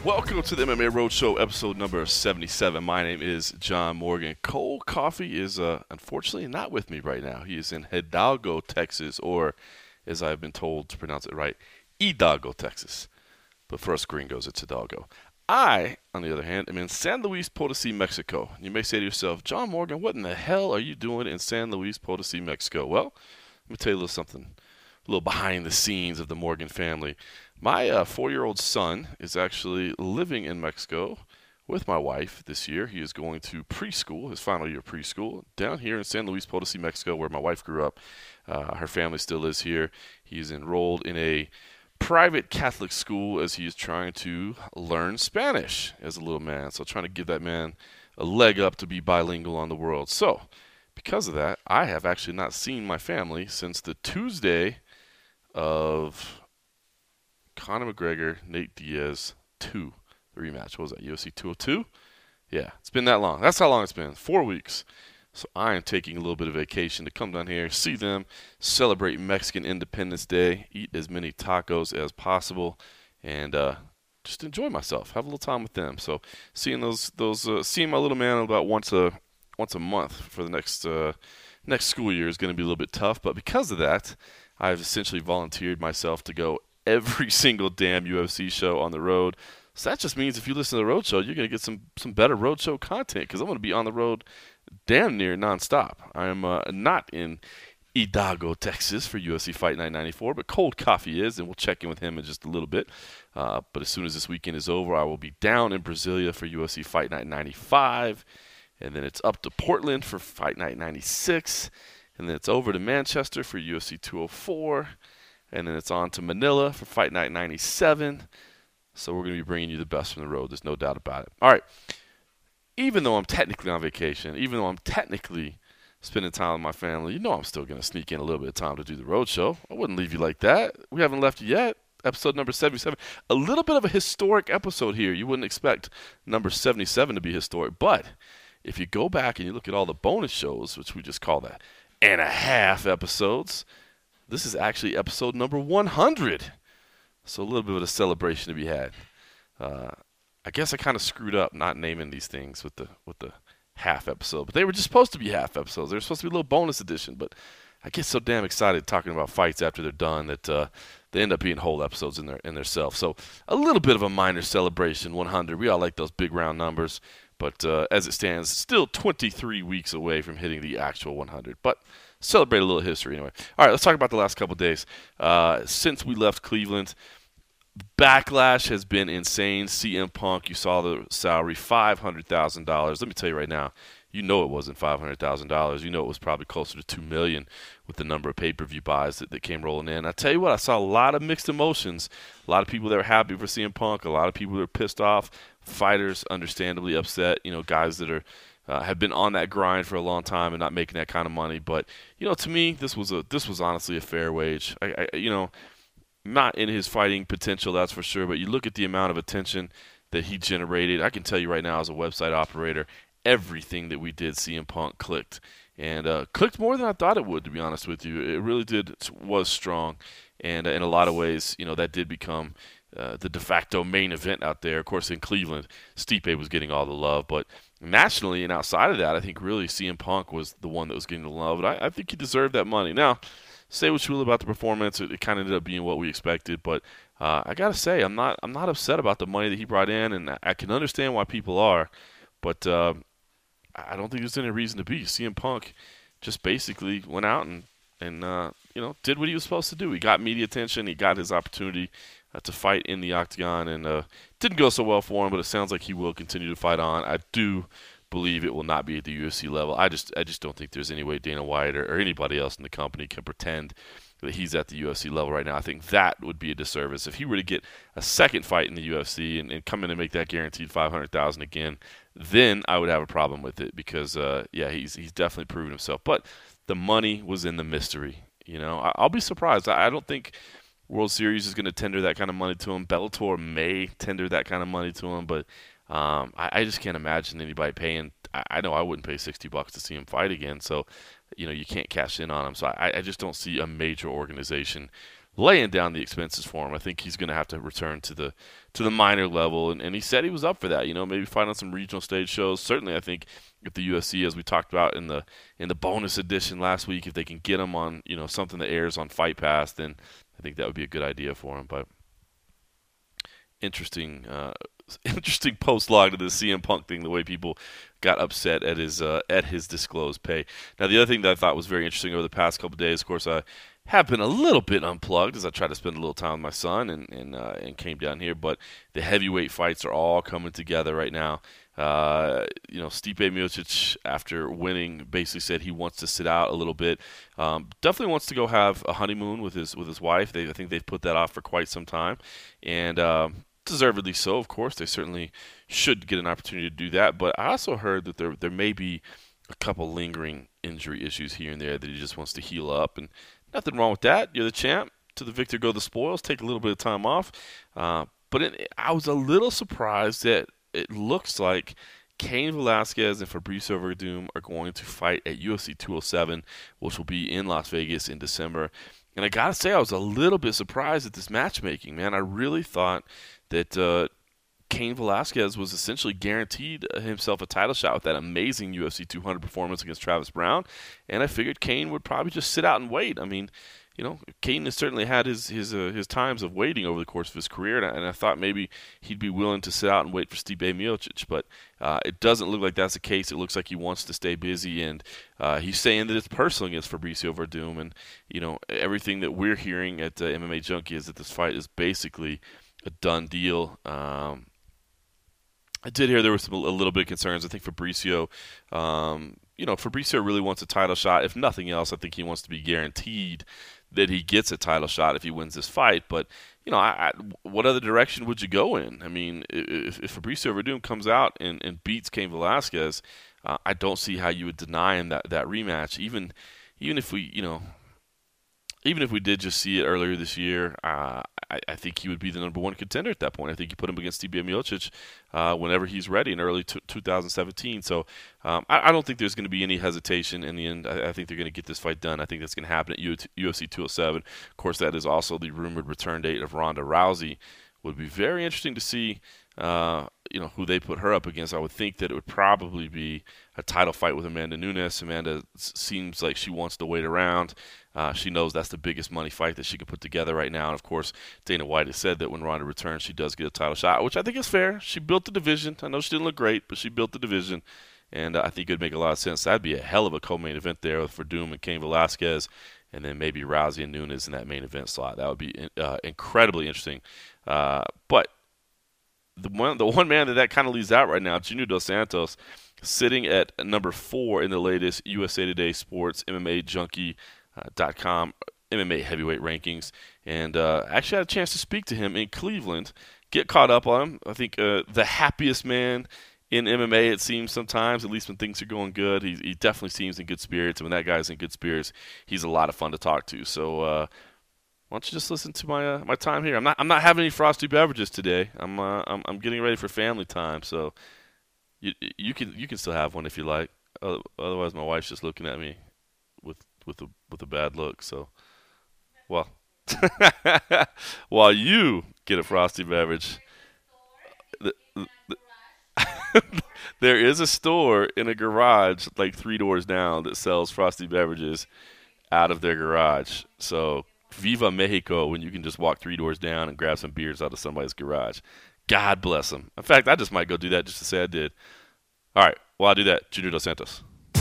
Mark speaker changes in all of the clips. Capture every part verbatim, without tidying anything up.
Speaker 1: Welcome to the M M A Roadshow, episode number seventy-seven. My name is John Morgan. Cole Coffee is uh, unfortunately not with me right now. He is in Hidalgo, Texas, or as I've been told to pronounce it right, Hidalgo, Texas. But for us gringos, it's Hidalgo. I, on the other hand, am in San Luis Potosi, Mexico. You may say to yourself, John Morgan, what in the hell are you doing in San Luis Potosi, Mexico? Well, let me tell you a little something, a little behind the scenes of the Morgan family. My uh, four-year-old son is actually living in Mexico with my wife this year. He is going to preschool, his final year of preschool, down here in San Luis Potosi, Mexico, where my wife grew up. Uh, her family still is here. He's enrolled in a private Catholic school as he is trying to learn Spanish as a little man. So trying to give that man a leg up to be bilingual on the world. So because of that, I have actually not seen my family since the Tuesday of Conor McGregor, Nate Diaz two, the rematch. What was that, U F C two oh two? Yeah, it's been that long. That's how long it's been, four weeks. So I am taking a little bit of vacation to come down here, see them, celebrate Mexican Independence Day, eat as many tacos as possible, and uh, just enjoy myself, have a little time with them. So seeing those, those, uh, seeing my little man about once a, once a month for the next, uh, next school year is going to be a little bit tough. But because of that, I've essentially volunteered myself to go every single damn U F C show on the road. So that just means if you listen to the road show, you're going to get some, some better road show content because I'm going to be on the road damn near nonstop. I am uh, not in Hidalgo, Texas for U F C Fight Night ninety-four, but Cold Coffee is, and we'll check in with him in just a little bit. Uh, but as soon as this weekend is over, I will be down in Brasilia for U F C Fight Night ninety-five, and then it's up to Portland for Fight Night ninety-six, and then it's over to Manchester for U F C two oh four, and then it's on to Manila for Fight Night ninety-seven. So we're going to be bringing you the best from the road. There's no doubt about it. All right. Even though I'm technically on vacation, even though I'm technically spending time with my family, you know I'm still going to sneak in a little bit of time to do the road show. I wouldn't leave you like that. We haven't left you yet. Episode number seventy-seven. A little bit of a historic episode here. You wouldn't expect number seventy-seven to be historic. But if you go back and you look at all the bonus shows, which we just call that and a half episodes, this is actually episode number one hundred. So a little bit of a celebration to be had. Uh, I guess I kind of screwed up not naming these things with the with the half episode, but they were just supposed to be half episodes. They were supposed to be a little bonus edition, but I get so damn excited talking about fights after they're done that uh, they end up being whole episodes in their in themselves. So a little bit of a minor celebration, one hundred. We all like those big round numbers, but uh, as it stands, still twenty-three weeks away from hitting the actual one hundred. But celebrate a little history anyway. All right, let's talk about the last couple of days. Uh, since we left Cleveland, backlash has been insane. C M Punk, you saw the salary, five hundred thousand dollars. Let me tell you right now, you know it wasn't five hundred thousand dollars. You know it was probably closer to two million dollars with the number of pay-per-view buys that, that came rolling in. I tell you what, I saw a lot of mixed emotions. A lot of people that were happy for C M Punk. A lot of people that were pissed off. Fighters understandably upset. You know, guys that are uh, have been on that grind for a long time and not making that kind of money. But, you know, to me, this was a this was honestly a fair wage. I, I you know, not in his fighting potential, that's for sure, but you look at the amount of attention that he generated. I can tell you right now as a website operator, everything that we did C M Punk clicked. And uh, clicked more than I thought it would, to be honest with you. It really did, was strong. And uh, in a lot of ways, you know, that did become uh, the de facto main event out there. Of course, in Cleveland, Stipe was getting all the love. But nationally and outside of that, I think really C M Punk was the one that was getting the love. And I, I think he deserved that money. Now, say what you will about the performance, it, it kind of ended up being what we expected. But uh, I gotta say, I'm not I'm not upset about the money that he brought in, and I, I can understand why people are. But uh, I don't think there's any reason to be. C M Punk just basically went out and and uh, you know did what he was supposed to do. He got media attention. He got his opportunity uh, to fight in the octagon, and uh, didn't go so well for him. But it sounds like he will continue to fight on. I do believe it will not be at the U F C level. I just I just don't think there's any way Dana White or, or anybody else in the company can pretend that he's at the U F C level right now. I think that would be a disservice. If he were to get a second fight in the U F C and, and come in and make that guaranteed five hundred thousand dollars again, then I would have a problem with it because, uh, yeah, he's he's definitely proven himself. But the money was in the mystery. You know, I, I'll be surprised. I, I don't think World Series is going to tender that kind of money to him. Bellator may tender that kind of money to him, but Um, I, I just can't imagine anybody paying. I, I know I wouldn't pay sixty bucks to see him fight again. So, you know, you can't cash in on him. So I, I just don't see a major organization laying down the expenses for him. I think he's going to have to return to the to the minor level, and, and he said he was up for that. You know, maybe fight on some regional stage shows. Certainly, I think if the U F C, as we talked about in the in the bonus edition last week, if they can get him on, you know, something that airs on Fight Pass, then I think that would be a good idea for him. But interesting, uh, interesting post log to the C M Punk thing. The way people got upset at his uh, at his disclosed pay. Now, the other thing that I thought was very interesting over the past couple of days, of course, I have been a little bit unplugged as I try to spend a little time with my son and and, uh, and came down here. But the heavyweight fights are all coming together right now. Uh, you know, Stipe Miocic, after winning, basically said he wants to sit out a little bit. Um, definitely wants to go have a honeymoon with his with his wife. They, I think they've put that off for quite some time, and um, deservedly so. Of course, they certainly should get an opportunity to do that. But I also heard that there there may be a couple lingering injury issues here and there that he just wants to heal up, and nothing wrong with that. You're the champ. To the victor go the spoils. Take a little bit of time off. Uh, but it, I was a little surprised that it looks like Cain Velasquez and Fabricio Werdum are going to fight at U F C two oh seven, which will be in Las Vegas in December. And I got to say, I was a little bit surprised at this matchmaking, man. I really thought that uh, Cain Velasquez was essentially guaranteed himself a title shot with that amazing U F C two hundred performance against Travis Brown. And I figured Cain would probably just sit out and wait. I mean, you know, Cain has certainly had his his uh, his times of waiting over the course of his career, and I, and I thought maybe he'd be willing to sit out and wait for Stipe Miocic, but uh, it doesn't look like that's the case. It looks like he wants to stay busy, and uh, he's saying that it's personal against Fabricio Werdum, and you know, everything that we're hearing at uh, M M A Junkie is that this fight is basically a done deal. Um, I did hear there was some, a little bit of concerns. I think Fabricio, um, you know, Fabricio really wants a title shot. If nothing else, I think he wants to be guaranteed that he gets a title shot if he wins this fight. But, you know, I, I, what other direction would you go in? I mean, if, if Fabricio Werdum comes out and, and beats Cain Velasquez, uh, I don't see how you would deny him that, that rematch. Even even if we, you know, even if we did just see it earlier this year, uh, I, I think he would be the number one contender at that point. I think you put him against Stipe Miocic uh, whenever he's ready in early t- two thousand seventeen. So um, I, I don't think there's going to be any hesitation in the end. I, I think they're going to get this fight done. I think that's going to happen at U F C two oh seven. Of course, that is also the rumored return date of Ronda Rousey. Would be very interesting to see, uh, you know, who they put her up against. I would think that it would probably be a title fight with Amanda Nunes. Amanda seems like she wants to wait around. Uh, she knows that's the biggest money fight that she can put together right now. And, of course, Dana White has said that when Ronda returns, she does get a title shot, which I think is fair. She built the division. I know she didn't look great, but she built the division. And uh, I think it would make a lot of sense. That'd be a hell of a co-main event there with Werdum and Cain Velasquez, and then maybe Rousey and Nunes in that main event slot. That would be uh, incredibly interesting. Uh, but the one the one man that that kind of leaves out right now, Junior Dos Santos, sitting at number four in the latest U S A Today Sports M M A Junkie dot com M M A heavyweight rankings. And uh, actually had a chance to speak to him in Cleveland, get caught up on him. I think uh, the happiest man in M M A, it seems sometimes, at least when things are going good. He, he definitely seems in good spirits, and when that guy's in good spirits, he's a lot of fun to talk to. So uh, why don't you just listen to my uh, my time here? I'm not I'm not having any frosty beverages today. I'm uh, I'm I'm getting ready for family time, so you you can you can still have one if you like. Uh, otherwise, my wife's just looking at me with with a with a bad look. So, well, while you get a frosty beverage, the, the, there is a store in a garage like three doors down that sells frosty beverages out of their garage. So. Viva Mexico, when you can just walk three doors down and grab some beers out of somebody's garage. God bless them. In fact, I just might go do that just to say I did. All right, well, I'll do that. Junior Dos Santos.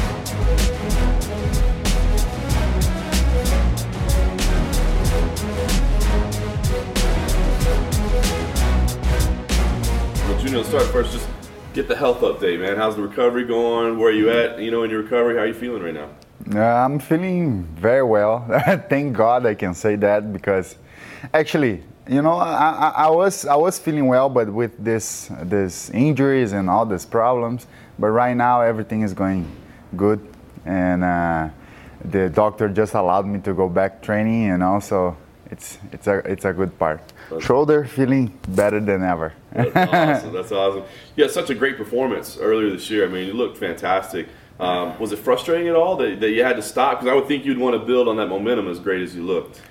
Speaker 1: Well, Junior, let's start first. Just get the health update, man. How's the recovery going? Where are you at, you know, in your recovery? How are you feeling right now?
Speaker 2: Uh, I'm feeling very well. Thank God I can say that, because actually, you know, I, I, I was I was feeling well, but with this this injuries and all these problems. But right now everything is going good, and uh, the doctor just allowed me to go back training, you know. So it's it's a it's a good part. That's Shoulder feeling better than ever.
Speaker 1: That's awesome. That's awesome. Yeah, such a great performance earlier this year. I mean, you looked fantastic. Um, was it frustrating at all that, that you had to stop? Because I would think you'd want to build on that momentum as great as you looked.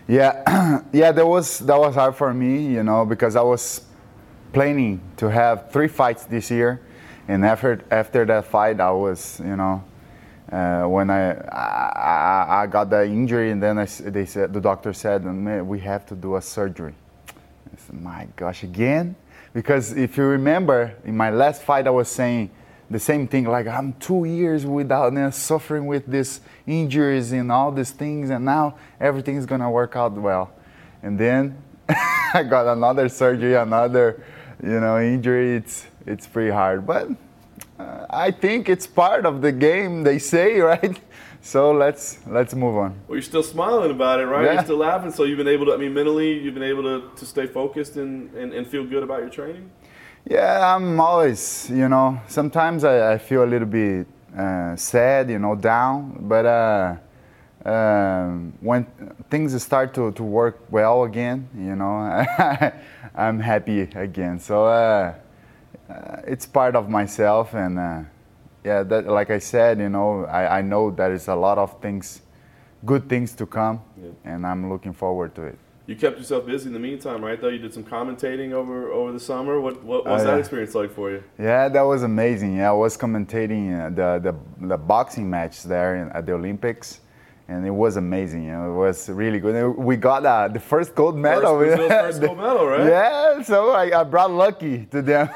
Speaker 2: Yeah, yeah, that was that was hard for me, you know, because I was planning to have three fights this year, and after after that fight, I was, you know, uh, when I, I I got the injury, and then I, they said the doctor said, "Man, we have to do a surgery." I said, "My gosh, again?" Because if you remember, in my last fight, I was saying the same thing, like I'm two years without, you know, suffering with these injuries and all these things, and now everything's gonna work out well. And then I got another surgery, another, you know, injury. It's it's pretty hard, but uh, I think it's part of the game. They say, right? So let's let's move on.
Speaker 1: Well, you're still smiling about it, right?
Speaker 2: Yeah.
Speaker 1: You're still laughing. So you've been able to, I mean, mentally, you've been able to, to stay focused and, and, and feel good about your training?
Speaker 2: Yeah, I'm always, you know, sometimes I, I feel a little bit uh, sad, you know, down, but uh, um, when things start to, to work well again, you know, I'm happy again. So uh, uh, it's part of myself, and uh, yeah, that, like I said, you know, I, I know there is a lot of things, good things to come, yeah. And I'm looking forward to it.
Speaker 1: You kept yourself busy in the meantime, right? Though you did some commentating over over the summer. What what was uh, that yeah. experience like for you?
Speaker 2: Yeah, that was amazing. Yeah, I was commentating uh, the, the the boxing match there in, at the Olympics, and it was amazing. You know, it was really good. We got uh, the first gold medal.
Speaker 1: First, Brazil's first gold medal, right?
Speaker 2: Yeah, so I, I brought lucky to them.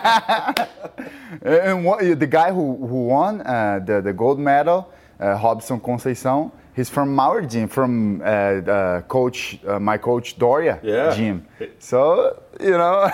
Speaker 2: And what, the guy who who won uh, the the gold medal, uh, Robson Conceição. He's from our gym, from uh, uh, coach, uh, my coach Doria
Speaker 1: yeah.
Speaker 2: gym. So, you know,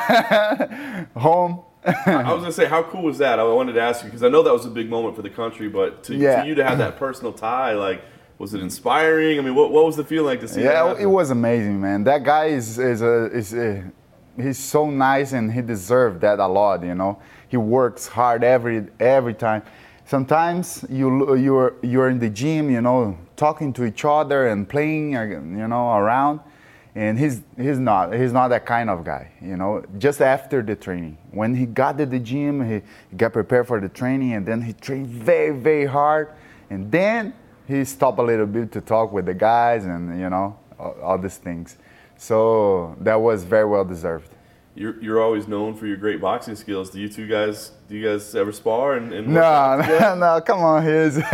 Speaker 2: home.
Speaker 1: I was going to say, how cool was that? I wanted to ask you, because I know that was a big moment for the country, but to,
Speaker 2: yeah.
Speaker 1: to you to have that personal tie, like, was it inspiring? I mean, what, what was the feeling like to see
Speaker 2: yeah,
Speaker 1: that happen?
Speaker 2: It was amazing, man. That guy is, is, a, is a, he's so nice, and he deserved that a lot, you know. He works hard every every time. Sometimes you you're you're in the gym, you know, talking to each other and playing, you know, around, and he's he's not he's not that kind of guy, you know. Just after the training, when he got to the gym, he got prepared for the training, and then he trained very very hard, and then he stopped a little bit to talk with the guys, and you know, all, all these things. So that was very well deserved.
Speaker 1: You're, you're always known for your great boxing skills. Do you two guys, do you guys ever spar? And, and
Speaker 2: no, no, no, come on. He's, he's,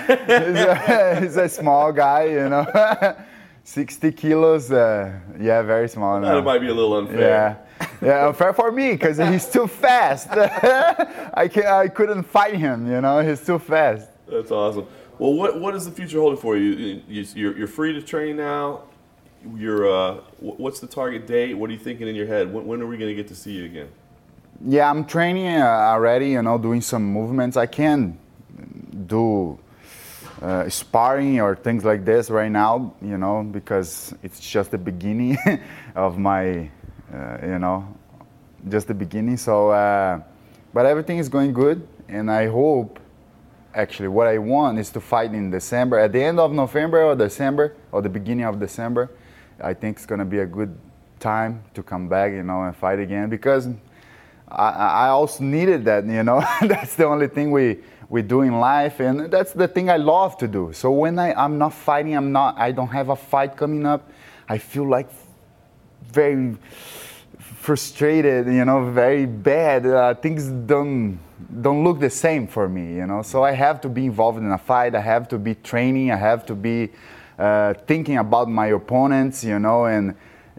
Speaker 2: a, he's a small guy, you know. sixty kilos, uh, yeah, very small.
Speaker 1: That no. might be a little unfair.
Speaker 2: Yeah, yeah, unfair for me because he's too fast. I, can, I couldn't fight him, you know. He's too fast.
Speaker 1: That's awesome. Well, what what is the future holding for you? you you're, you're free to train now. You're, uh, what's the target date? What are you thinking in your head? When, when are we going to get to see you again?
Speaker 2: Yeah, I'm training uh, already, you know, doing some movements. I can do uh, sparring or things like this right now, you know, because it's just the beginning of my, uh, you know, just the beginning. So, uh, but everything is going good, and I hope, actually, what I want is to fight in December, at the end of November or December, or the beginning of December. I think it's going to be a good time to come back, you know, and fight again, because I, I also needed that, you know. That's the only thing we, we do in life, and that's the thing I love to do. So when I, I'm not fighting, I'm not, I don't have a fight coming up, I feel like very frustrated, you know, very bad. Uh, things don't don't look the same for me, you know. So I have to be involved in a fight. I have to be training. I have to be uh, thinking about my opponents, you know, and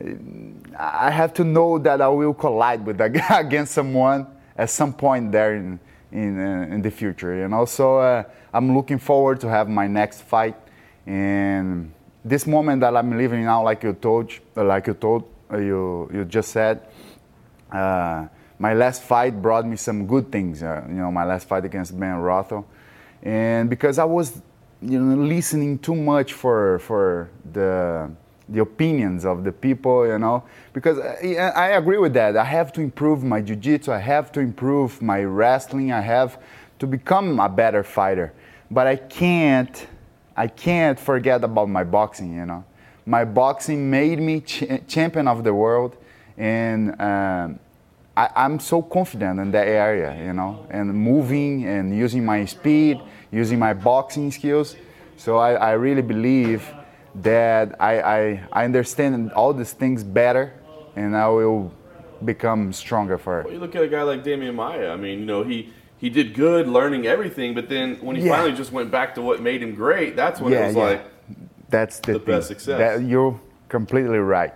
Speaker 2: I have to know that I will collide with against someone at some point there in in, uh, in the future, you know. So uh, I'm looking forward to have my next fight, and this moment that I'm living now, like you told, like you told, uh, you you just said. Uh, my last fight brought me some good things, uh, you know, my last fight against Ben Rothwell. And because I was, you know, listening too much for for the the opinions of the people, you know, because I, I agree with that. I have to improve my jiu-jitsu, I have to improve my wrestling, I have to become a better fighter. But I can't, I can't forget about my boxing, you know. My boxing made me ch- champion of the world, and um, I, I'm so confident in that area, you know, and moving and using my speed, using my boxing skills. So I, I really believe that I, I, I understand all these things better, and I will become stronger for it.
Speaker 1: Well, you look at a guy like Damian Maia. I mean, you know, he, he did good learning everything, but then when he
Speaker 2: Yeah.
Speaker 1: finally just went back to what made him great, that's when
Speaker 2: Yeah,
Speaker 1: it was
Speaker 2: yeah.
Speaker 1: like
Speaker 2: That's the,
Speaker 1: the
Speaker 2: thing.
Speaker 1: best success.
Speaker 2: That, you're completely right.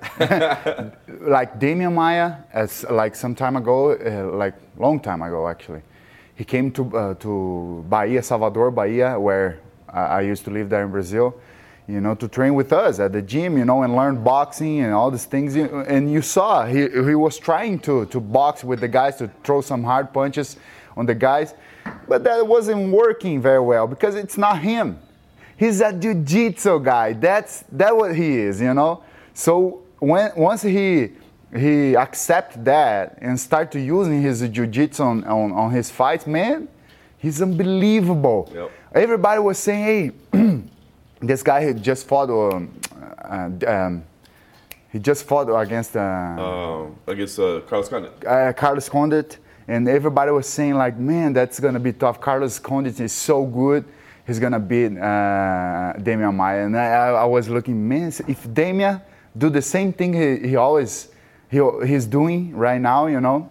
Speaker 2: Like Damian Maia, as like some time ago, uh, like long time ago actually, he came to uh, to Bahia, Salvador, Bahia, where I, I used to live there in Brazil, you know, to train with us at the gym, you know, and learn boxing and all these things. And you saw he he was trying to to box with the guys, to throw some hard punches on the guys, but that wasn't working very well because it's not him. He's a jiu-jitsu guy. That's that what he is, you know. So when once he he accept that and start to using his jiu-jitsu on, on, on his fights, man, he's unbelievable.
Speaker 1: Yep.
Speaker 2: Everybody was saying, hey, this guy who just fought, um, uh, um, he just fought against uh,
Speaker 1: um, against uh, Carlos Condit.
Speaker 2: uh, Carlos Condit, and everybody was saying like, man, that's gonna be tough. Carlos Condit is so good. He's gonna beat uh, Damian Maia, and I, I was looking, man, if Damian do the same thing he, he always he, he's doing right now, you know,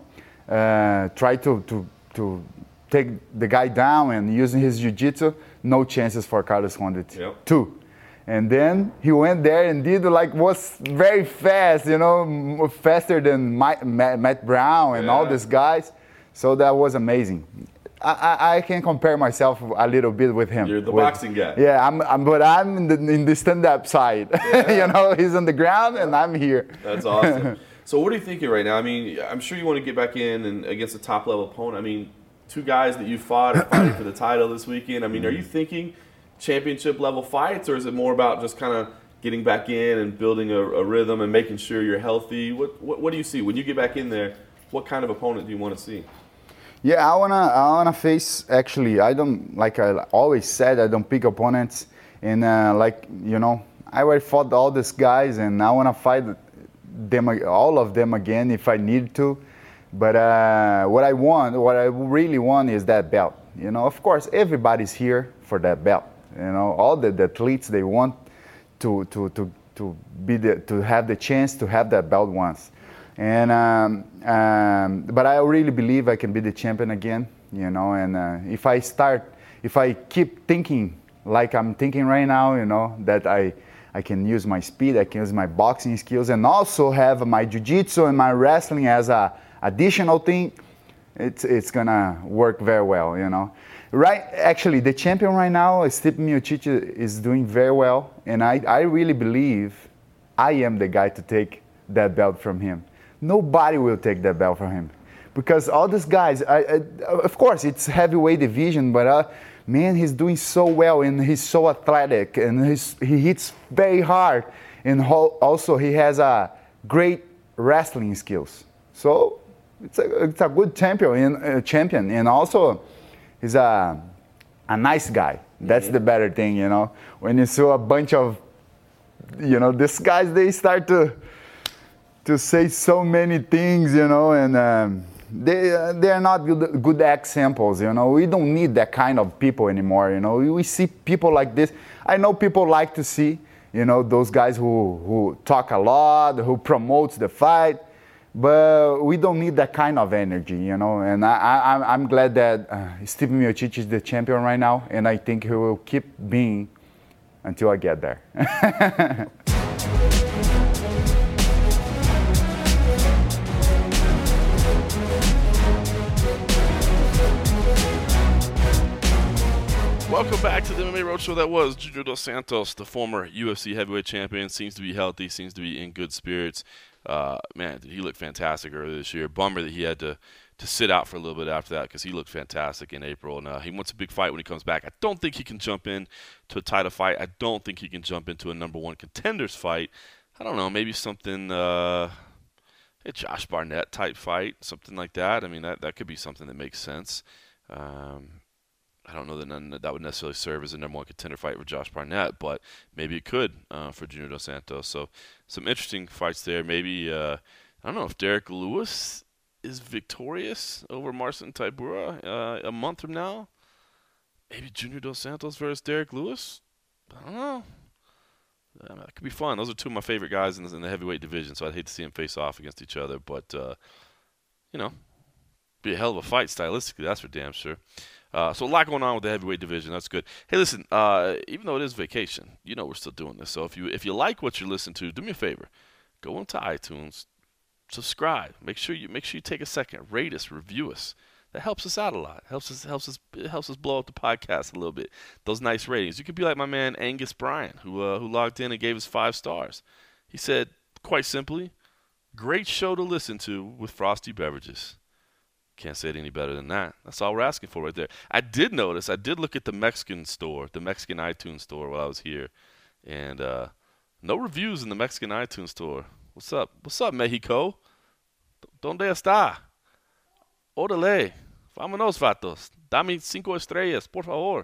Speaker 2: uh, try to, to to take the guy down and using his jiu-jitsu, no chances for Carlos Condit.
Speaker 1: Yep.
Speaker 2: Two. And then he went there and did like was very fast, you know, faster than Matt, Matt Brown and
Speaker 1: yeah.
Speaker 2: all these guys. So that was amazing. I, I, I can compare myself a little bit with him.
Speaker 1: You're the
Speaker 2: with,
Speaker 1: boxing guy.
Speaker 2: Yeah, I'm, I'm, but I'm in the, in the stand-up side.
Speaker 1: Yeah.
Speaker 2: You know, he's on the ground and I'm here.
Speaker 1: That's awesome. So what are you thinking right now? I mean, I'm sure you want to get back in and against a top-level opponent. I mean, two guys that you fought are fighting for the title this weekend. I mean, are you thinking championship-level fights, or is it more about just kind of getting back in and building a, a rhythm and making sure you're healthy? What, what what do you see when you get back in there? What kind of opponent do you want to see?
Speaker 2: Yeah, I wanna I wanna face. Actually, I don't like I always said I don't pick opponents, and uh, like you know, I already fought all these guys, and I wanna fight them, all of them again if I need to. But uh, what I want, what I really want, is that belt. You know, of course, everybody's here for that belt. You know, all the, the athletes, they want to to to to be the, to have the chance to have that belt once. And um, um, but I really believe I can be the champion again, you know. And uh, if I start, if I keep thinking like I'm thinking right now, you know, that I I can use my speed, I can use my boxing skills, and also have my jiu-jitsu and my wrestling as a additional thing, it's it's gonna work very well, you know. Right? Actually, the champion right now, Stipe Miocic, is doing very well, and I I really believe I am the guy to take that belt from him. Nobody will take that belt from him, because all these guys, I, I, of course, it's heavyweight division, but uh, man, he's doing so well, and he's so athletic, and he's, he hits very hard, and ho- also he has a great wrestling skills. So it's a it's a good champion, uh, champion, and also he's a a nice guy. That's mm-hmm. the better thing, you know. When you see a bunch of, you know, these guys, they start to. to say so many things, you know, and um, they uh, they are not good, good examples, you know. We don't need that kind of people anymore, you know. We, we see people like this. I know people like to see, you know, those guys who, who talk a lot, who promotes the fight, but we don't need that kind of energy, you know. And I, I, I'm glad that uh, Stipe Miocic is the champion right now, and I think he will keep being until I get there.
Speaker 1: Welcome back to the M M A Roadshow. That was Junior Dos Santos, the former U F C heavyweight champion. Seems to be healthy, seems to be in good spirits. Uh, man, he looked fantastic earlier this year. Bummer that he had to, to sit out for a little bit after that, because he looked fantastic in April. And uh, he wants a big fight when he comes back. I don't think he can jump in to a title fight. I don't think he can jump into a number one contenders fight. I don't know, maybe something, uh, a Josh Barnett type fight, something like that. I mean, that, that could be something that makes sense. Um, I don't know that none, that would necessarily serve as a number one contender fight for Josh Barnett, but maybe it could uh, for Junior Dos Santos. So some interesting fights there. Maybe, uh, I don't know if Derek Lewis is victorious over Marcin Tybura uh, a month from now. Maybe Junior Dos Santos versus Derek Lewis? I don't know. Uh, it could be fun. Those are two of my favorite guys in the, in the heavyweight division, so I'd hate to see them face off against each other. But, uh, you know, be a hell of a fight stylistically, that's for damn sure. Uh, so a lot going on with the heavyweight division. That's good. Hey, listen, uh, even though it is vacation, you know we're still doing this. So if you if you like what you're listening to, do me a favor. Go into iTunes, subscribe. Make sure you make sure you take a second, rate us, review us. That helps us out a lot. Helps us helps us it helps us blow up the podcast a little bit. Those nice ratings. You could be like my man Angus Bryan, who uh, who logged in and gave us five stars. He said, quite simply, great show to listen to with frosty beverages. Can't say it any better than that. That's all we're asking for right there. I did notice, I did look at the Mexican store, the Mexican iTunes store while I was here, and uh, no reviews in the Mexican iTunes store. What's up? What's up, Mexico? ¿Dónde está? Órale. Vámonos, vatos. Dame cinco estrellas, por favor.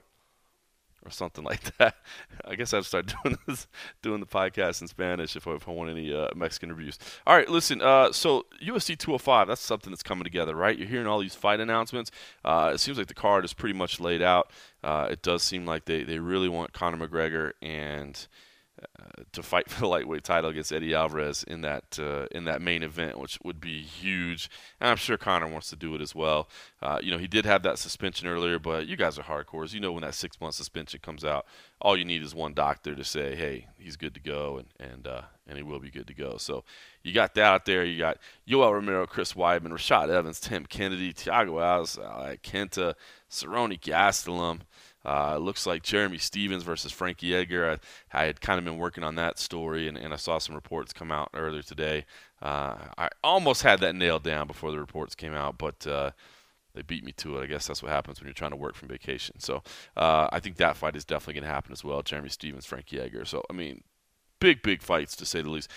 Speaker 1: Or something like that. I guess I'd start doing this, doing the podcast in Spanish if I, if I want any uh, Mexican reviews. All right, listen. Uh, so U F C two oh five, that's something that's coming together, right? You're hearing all these fight announcements. Uh, it seems like the card is pretty much laid out. Uh, it does seem like they, they really want Conor McGregor and uh, to fight for the lightweight title against Eddie Alvarez in that uh, in that main event, which would be huge. And I'm sure Conor wants to do it as well. Uh, you know, he did have that suspension earlier, but you guys are hardcores. You know, when that six-month suspension comes out, all you need is one doctor to say, hey, he's good to go, and and uh, and he will be good to go. So you got that out there. You got Yoel Romero, Chris Weidman, Rashad Evans, Tim Kennedy, Thiago Alves, uh, Kenta, Cerrone Gastelum. Uh, it looks like Jeremy Stevens versus Frankie Edgar. I, I had kind of been working on that story, and, and I saw some reports come out earlier today. Uh, I almost had that nailed down before the reports came out, but uh, they beat me to it. I guess that's what happens when you're trying to work from vacation. So uh, I think that fight is definitely going to happen as well, Jeremy Stevens, Frankie Edgar. So, I mean, big, big fights, to say the least.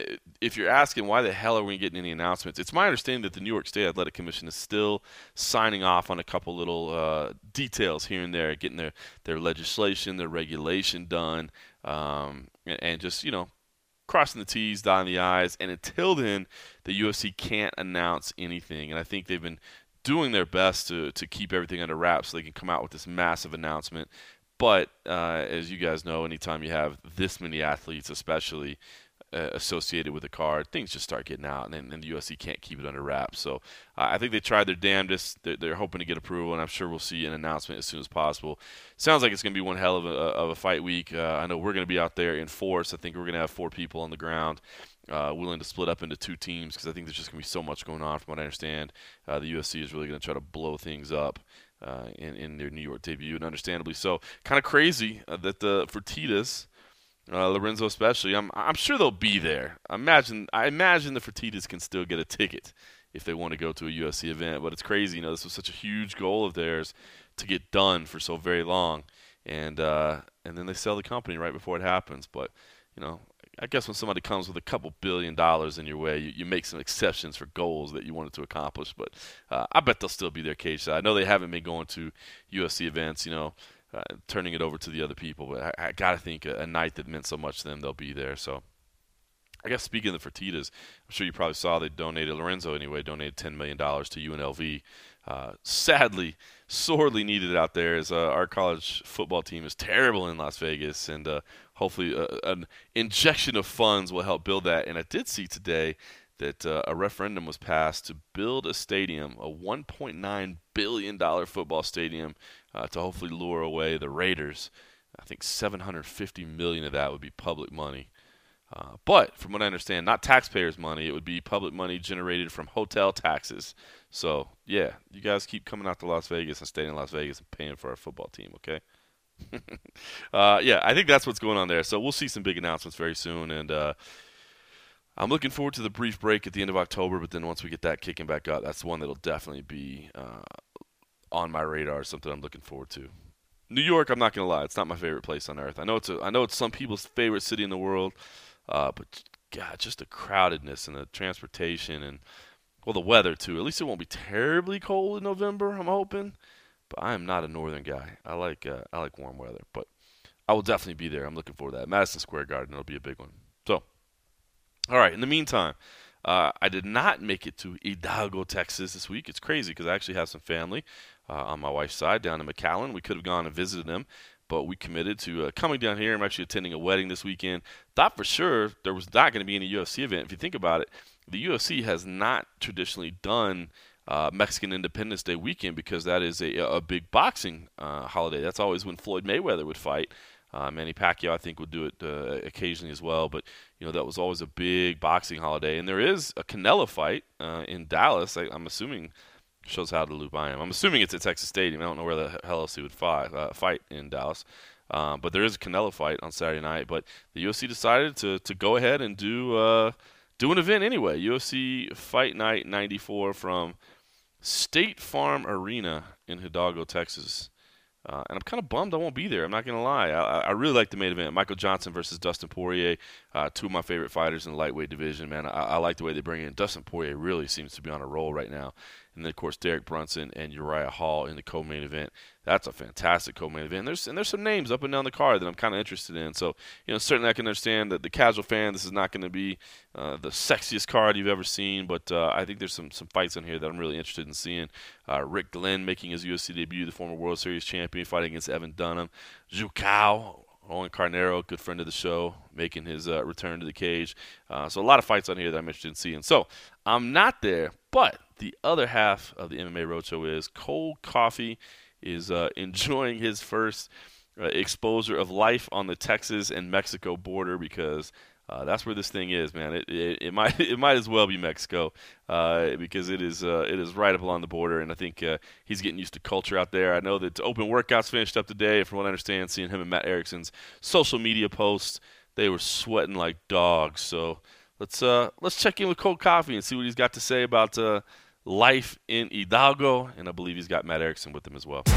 Speaker 1: If you're asking why the hell are we getting any announcements, it's my understanding that the New York State Athletic Commission is still signing off on a couple little uh, details here and there, getting their, their legislation, their regulation done, um, and, and just, you know, crossing the T's, dotting the I's. And until then, the U F C can't announce anything. And I think they've been doing their best to, to keep everything under wraps so they can come out with this massive announcement. But uh, as you guys know, anytime you have this many athletes, especially uh, associated with a card, things just start getting out, and, then, and the U F C can't keep it under wraps. So uh, I think they tried their damnedest. They're, they're hoping to get approval, and I'm sure we'll see an announcement as soon as possible. Sounds like it's going to be one hell of a, of a fight week. Uh, I know we're going to be out there in force. I think we're going to have four people on the ground. Uh, willing to split up into two teams because I think there's just going to be so much going on from what I understand. Uh, the U F C is really going to try to blow things up uh, in, in their New York debut, and understandably so. Kind of crazy uh, that the Fertitas, uh, Lorenzo especially, I'm I'm sure they'll be there. I imagine I imagine the Fertitas can still get a ticket if they want to go to a U F C event, but it's crazy. You know, this was such a huge goal of theirs to get done for so very long, and uh, and then they sell the company right before it happens. But you know, I guess when somebody comes with a couple billion dollars in your way, you, you make some exceptions for goals that you wanted to accomplish. But uh, I bet they'll still be there cage side. I know they haven't been going to U F C events, you know, uh, turning it over to the other people. But I, I got to think a, a night that meant so much to them, they'll be there. So I guess speaking of the Fertitas, I'm sure you probably saw they donated, Lorenzo anyway, donated ten million dollars to U N L V. Uh, sadly, sorely needed out there as uh, our college football team is terrible in Las Vegas, and uh, hopefully uh, an injection of funds will help build that. And I did see today that uh, a referendum was passed to build a stadium, a one point nine billion dollars football stadium, uh, to hopefully lure away the Raiders. I think seven hundred fifty million dollars of that would be public money. Uh, but from what I understand, not taxpayers' money. It would be public money generated from hotel taxes. So, yeah, you guys keep coming out to Las Vegas and staying in Las Vegas and paying for our football team, okay? uh, yeah, I think that's what's going on there. So we'll see some big announcements very soon. And uh, I'm looking forward to the brief break at the end of October. But then once we get that kicking back up, that's one that'll definitely be uh, on my radar, something I'm looking forward to. New York, I'm not going to lie, it's not my favorite place on earth. I know it's a, I know it's some people's favorite city in the world. Uh, but, God, just the crowdedness and the transportation and, well, the weather, too. At least it won't be terribly cold in November, I'm hoping. But I am not a northern guy. I like uh, I like warm weather. But I will definitely be there. I'm looking forward to that. Madison Square Garden, it'll be a big one. So, all right, in the meantime, uh, I did not make it to Hidalgo, Texas this week. It's crazy because I actually have some family uh, on my wife's side down in McAllen. We could have gone and visited them. but we committed to uh, coming down here. I'm actually attending a wedding this weekend. Thought for sure there was not going to be any U F C event. If you think about it, the U F C has not traditionally done uh, Mexican Independence Day weekend because that is a, a big boxing uh, holiday. That's always when Floyd Mayweather would fight. Uh, Manny Pacquiao, I think, would do it uh, occasionally as well. But, you know, that was always a big boxing holiday. And there is a Canelo fight uh, in Dallas. I, I'm assuming, shows how the loop I am. I'm assuming it's at Texas Stadium. I don't know where the hell else he would fight, uh, fight in Dallas. Um, but there is a Canelo fight on Saturday night. But the U F C decided to to go ahead and do uh, do an event anyway. U F C Fight Night ninety-four from State Farm Arena in Hidalgo, Texas. Uh, and I'm kind of bummed I won't be there. I'm not going to lie. I, I really like the main event. Michael Johnson versus Dustin Poirier, uh, two of my favorite fighters in the lightweight division, man. I, I like the way they bring in. Dustin Poirier really seems to be on a roll right now. And then, of course, Derek Brunson and Uriah Hall in the co-main event. That's a fantastic co-main event. And there's, and there's some names up and down the card that I'm kind of interested in. So, you know, certainly I can understand that the casual fan, this is not going to be uh, the sexiest card you've ever seen. But uh, I think there's some, some fights on here that I'm really interested in seeing. Uh, Rick Glenn making his U F C debut, the former World Series champion, fighting against Evan Dunham. Zhu Cao, Owen Carnero, good friend of the show, making his uh, return to the cage. Uh, so a lot of fights on here that I'm interested in seeing. So I'm not there, but the other half of the M M A Roadshow is Cold Coffee is uh, enjoying his first uh, exposure of life on the Texas and Mexico border because uh, that's where this thing is, man. It, it, it might it might as well be Mexico uh, because it is uh, it is right up along the border, and I think uh, he's getting used to culture out there. I know that open workouts finished up today, and from what I understand, seeing him and Matt Erickson's social media posts, they were sweating like dogs. So let's uh, let's check in with Cold Coffee and see what he's got to say about uh, life in Hidalgo, and I believe he's got Matt Erickson with him as well.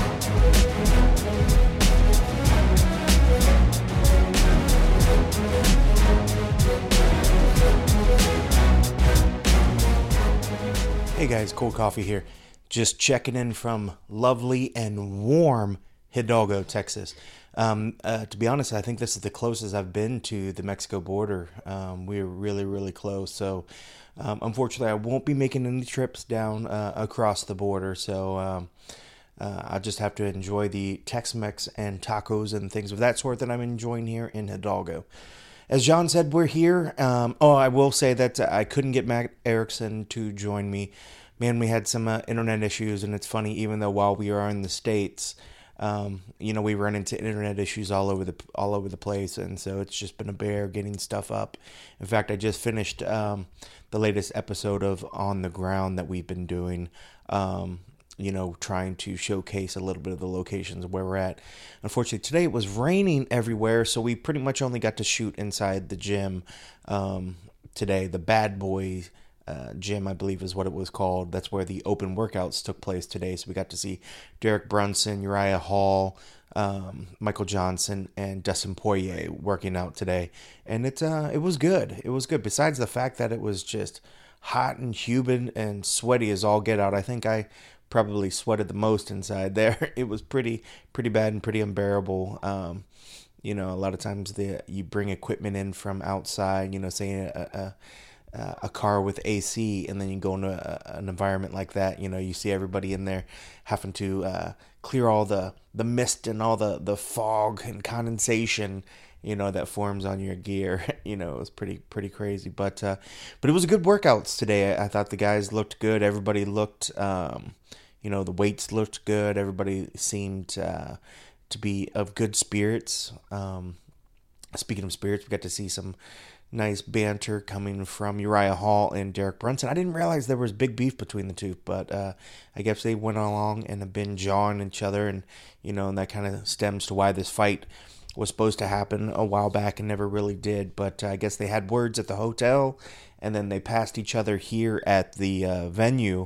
Speaker 3: Hey guys, Cold Coffee here. Just checking in from lovely and warm Hidalgo, Texas. Um, uh, to be honest, I think this is the closest I've been to the Mexico border. Um, we're really, really close. So, um, unfortunately, I won't be making any trips down uh, across the border. So, um, uh, I'll just have to enjoy the Tex-Mex and tacos and things of that sort that I'm enjoying here in Hidalgo. As John said, we're here. Um, oh, I will say that I couldn't get Matt Erickson to join me. Man, we had some uh, internet issues, and it's funny, even though while we are in the States, um, you know, we run into internet issues all over the all over the place, and so it's just been a bear getting stuff up. In fact, I just finished um, the latest episode of On the Ground that we've been doing. Um, you know, trying to showcase a little bit of the locations where we're at. Unfortunately, today it was raining everywhere, so we pretty much only got to shoot inside the gym um, today. The Bad Boy uh, gym, I believe is what it was called. That's where the open workouts took place today. So we got to see Derek Brunson, Uriah Hall, um, Michael Johnson, and Dustin Poirier working out today. And it, uh, it was good. It was good. Besides the fact that it was just hot and humid and sweaty as all get out. I think I probably sweated the most inside there. It was pretty pretty bad and pretty unbearable. Um, you know, a lot of times the you bring equipment in from outside, you know, say a, a, a car with A C, and then you go into a, an environment like that, you know, you see everybody in there having to uh, clear all the, the mist and all the, the fog and condensation, you know, that forms on your gear. You know, it was pretty pretty crazy. But uh, but it was a good workouts today. I, I thought the guys looked good. Everybody looked... Um, You know, the weights looked good. Everybody seemed uh, to be of good spirits. Um, speaking of spirits, we got to see some nice banter coming from Uriah Hall and Derek Brunson. I didn't realize there was big beef between the two, but uh, I guess they went along and have been jawing each other, and you know, and that kind of stems to why this fight was supposed to happen a while back and never really did. But uh, I guess they had words at the hotel, and then they passed each other here at the uh, venue.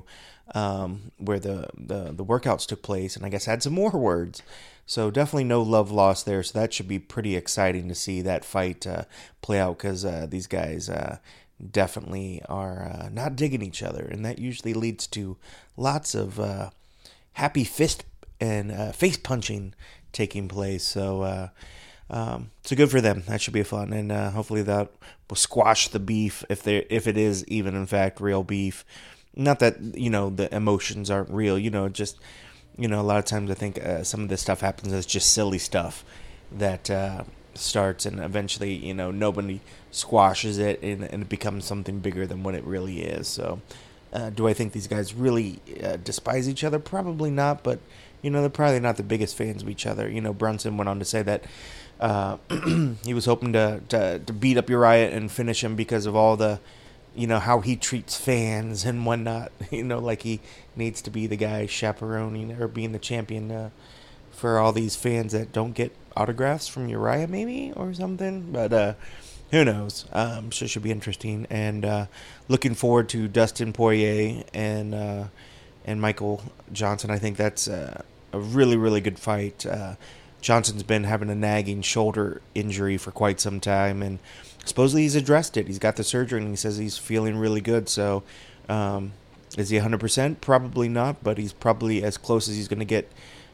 Speaker 3: Um, where the, the, the workouts took place, and I guess had some more words. So definitely no love lost there. So that should be pretty exciting to see that fight uh, play out, because uh, these guys uh, definitely are uh, not digging each other, and that usually leads to lots of uh, happy fist and uh, face punching taking place. So uh, um, so good for them. That should be fun, and uh, hopefully that will squash the beef if there if it is even in fact real beef. Not that, you know, the emotions aren't real, you know, just you know, a lot of times I think uh, some of this stuff happens as just silly stuff that uh, starts and eventually, you know, nobody squashes it and, and it becomes something bigger than what it really is. So uh, do I think these guys really uh, despise each other? Probably not, but, you know, they're probably not the biggest fans of each other. You know, Brunson went on to say that uh, he was hoping to, to, to beat up Uriah and finish him because of all the, you know, how he treats fans and whatnot. You know, like he needs to be the guy chaperoning or being the champion uh, for all these fans that don't get autographs from Uriah, maybe, or something. But uh, who knows? Um, so it should be interesting. And uh, looking forward to Dustin Poirier and uh, and Michael Johnson. I think that's uh, a really, really good fight. Uh, Johnson's been having a nagging shoulder injury for quite some time, and supposedly he's addressed it. He's got the surgery, and he says he's feeling really good. So um, is he one hundred percent? Probably not, but he's probably as close as he's going to get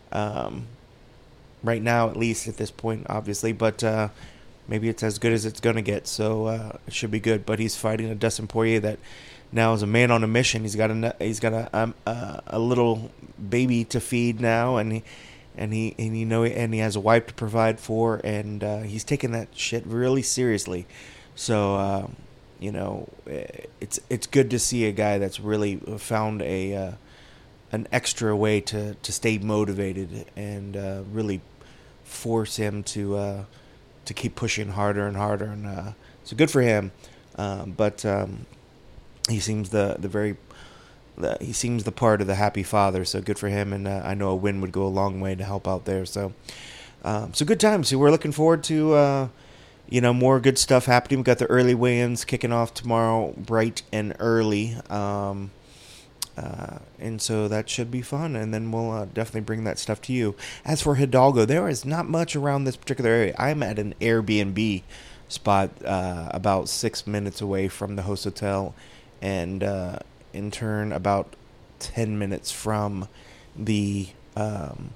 Speaker 3: um, right now, at least at this point, obviously. But uh, maybe it's as good as it's going to get, so uh, it should be good. But he's fighting a Dustin Poirier that now is a man on a mission. He's got a he's got a um, a, a little baby to feed now, and he and he and you know and he has a wife to provide for, and uh, he's taking that shit really seriously. So uh, you know, it's it's good to see a guy that's really found a uh, an extra way to, to stay motivated and uh, really force him to uh, to keep pushing harder and harder, and uh, so good for him. Um, but um, he seems the the very the, he seems the part of the happy father, so good for him. And uh, I know a win would go a long way to help out there. So um, so good times. So we're looking forward to uh, you know more good stuff happening. We got the early weigh-ins kicking off tomorrow, bright and early. Um, Uh, and so that should be fun, and then we'll uh, definitely bring that stuff to you. As for Hidalgo, there is not much around this particular area. I'm at an Airbnb spot uh, about six minutes away from the host hotel, and uh, in turn about ten minutes from the um,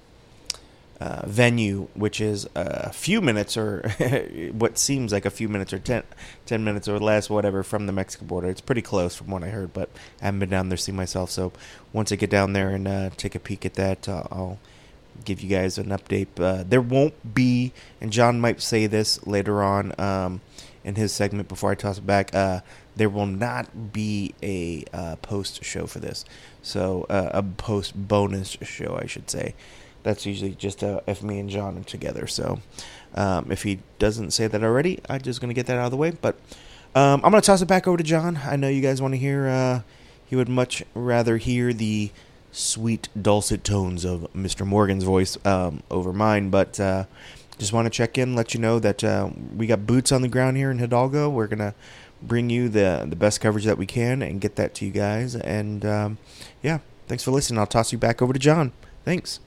Speaker 3: uh, venue, which is a few minutes or what seems like a few minutes or ten, ten minutes or less, whatever, from the Mexican border. It's pretty close from what I heard, but I haven't been down there to see myself. So once I get down there and uh, take a peek at that, uh, I'll give you guys an update. Uh, there won't be, and John might say this later on um, in his segment before I toss it back, uh, there will not be a uh, post show for this. So uh, a post bonus show, I should say. That's usually just uh, if me and John are together. So um, if he doesn't say that already, I'm just going to get that out of the way. But um, I'm going to toss it back over to John. I know you guys want to hear, uh, he would much rather hear the sweet, dulcet tones of Mister Morgan's voice um, over mine. But uh, just want to check in, let you know that uh, we got boots on the ground here in Hidalgo. We're going to bring you the, the best coverage that we can and get that to you guys. And um, yeah, thanks for listening. I'll toss you back over to John. Thanks.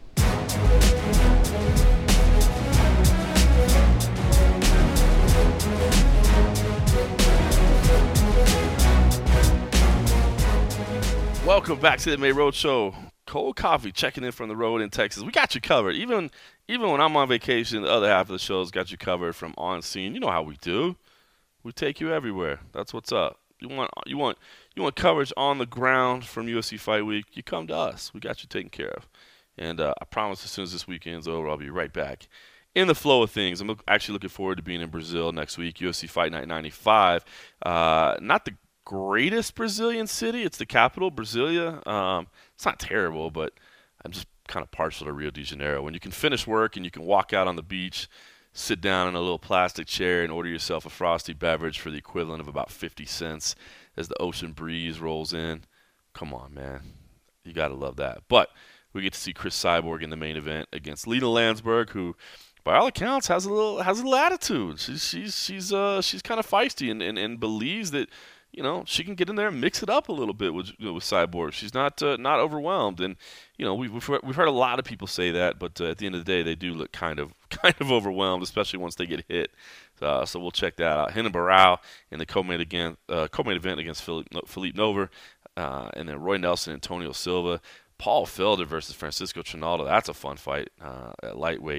Speaker 1: Welcome back to the May Road Show. Cold Coffee checking in from the road in Texas. We got you covered. Even even when I'm on vacation, the other half of the show's got you covered from on scene. You know how we do. We take you everywhere. That's what's up. You want you want you want coverage on the ground from U F C Fight Week? You come to us. We got you taken care of. And uh, I promise as soon as this weekend's over, I'll be right back in the flow of things. I'm actually looking forward to being in Brazil next week, U F C Fight Night ninety-five. Uh, not the greatest Brazilian city. It's the capital, Brasilia. Um, it's not terrible, but I'm just kind of partial to Rio de Janeiro. When you can finish work and you can walk out on the beach, sit down in a little plastic chair and order yourself a frosty beverage for the equivalent of about fifty cents as the ocean breeze rolls in. Come on, man. You got to love that. But we get to see Chris Cyborg in the main event against Lena Landsberg, who, by all accounts, has a little has a little attitude. She's she's she's uh she's kind of feisty and, and, and believes that, you know, she can get in there and mix it up a little bit with you know, with Cyborg. She's not uh, not overwhelmed, and you know we've we've heard a lot of people say that, but uh, at the end of the day, they do look kind of kind of overwhelmed, especially once they get hit. Uh, so we'll check that out. Renan Barão in the co-main again uh, co-main event against Philippe, Philippe Nover, uh, and then Roy Nelson, Antonio Silva, Paul Felder versus Francisco Trinaldo. That's a fun fight uh, at lightweight.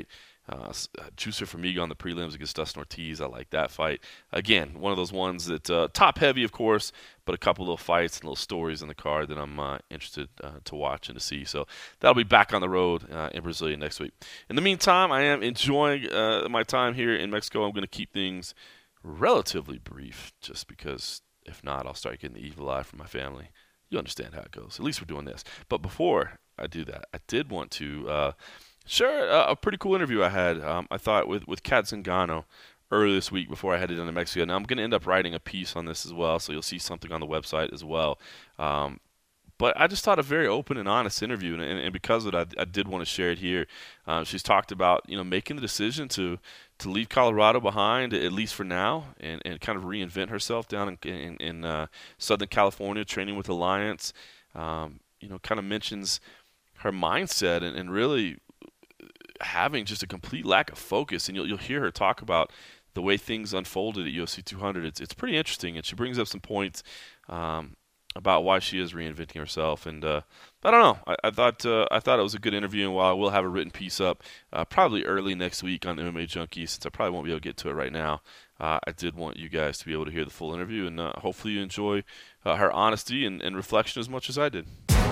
Speaker 1: Uh, Juicer Formiga on the prelims against Dustin Ortiz. I like that fight. Again, one of those ones that uh, top heavy, of course, but a couple little fights and little stories in the card that I'm uh, interested uh, to watch and to see. So that'll be back on the road uh, in Brasilia next week. In the meantime, I am enjoying uh, my time here in Mexico. I'm going to keep things relatively brief, just because if not, I'll start getting the evil eye from my family. You understand how it goes. At least we're doing this. But before I do that, I did want to uh, share a, a pretty cool interview I had, um, I thought, with, with Kat Zingano earlier this week before I headed down to Mexico. Now, I'm going to end up writing a piece on this as well, so you'll see something on the website as well. Um, but I just thought a very open and honest interview, and, and because of it, I, I did want to share it here. Uh, she's talked about, you know, making the decision to to leave Colorado behind, at least for now, and, and kind of reinvent herself down in, in, in uh, Southern California, training with Alliance. Um, you know, kind of mentions her mindset and, and really having just a complete lack of focus. And you'll you'll hear her talk about the way things unfolded at U F C two hundred. It's it's pretty interesting, and she brings up some points um, about why she is reinventing herself. And uh, I don't know. I, I thought uh, I thought it was a good interview, and while I will have a written piece up uh, probably early next week on M M A Junkie, since I probably won't be able to get to it right now, uh, I did want you guys to be able to hear the full interview, and uh, hopefully you enjoy uh, her honesty and, and reflection as much as I did.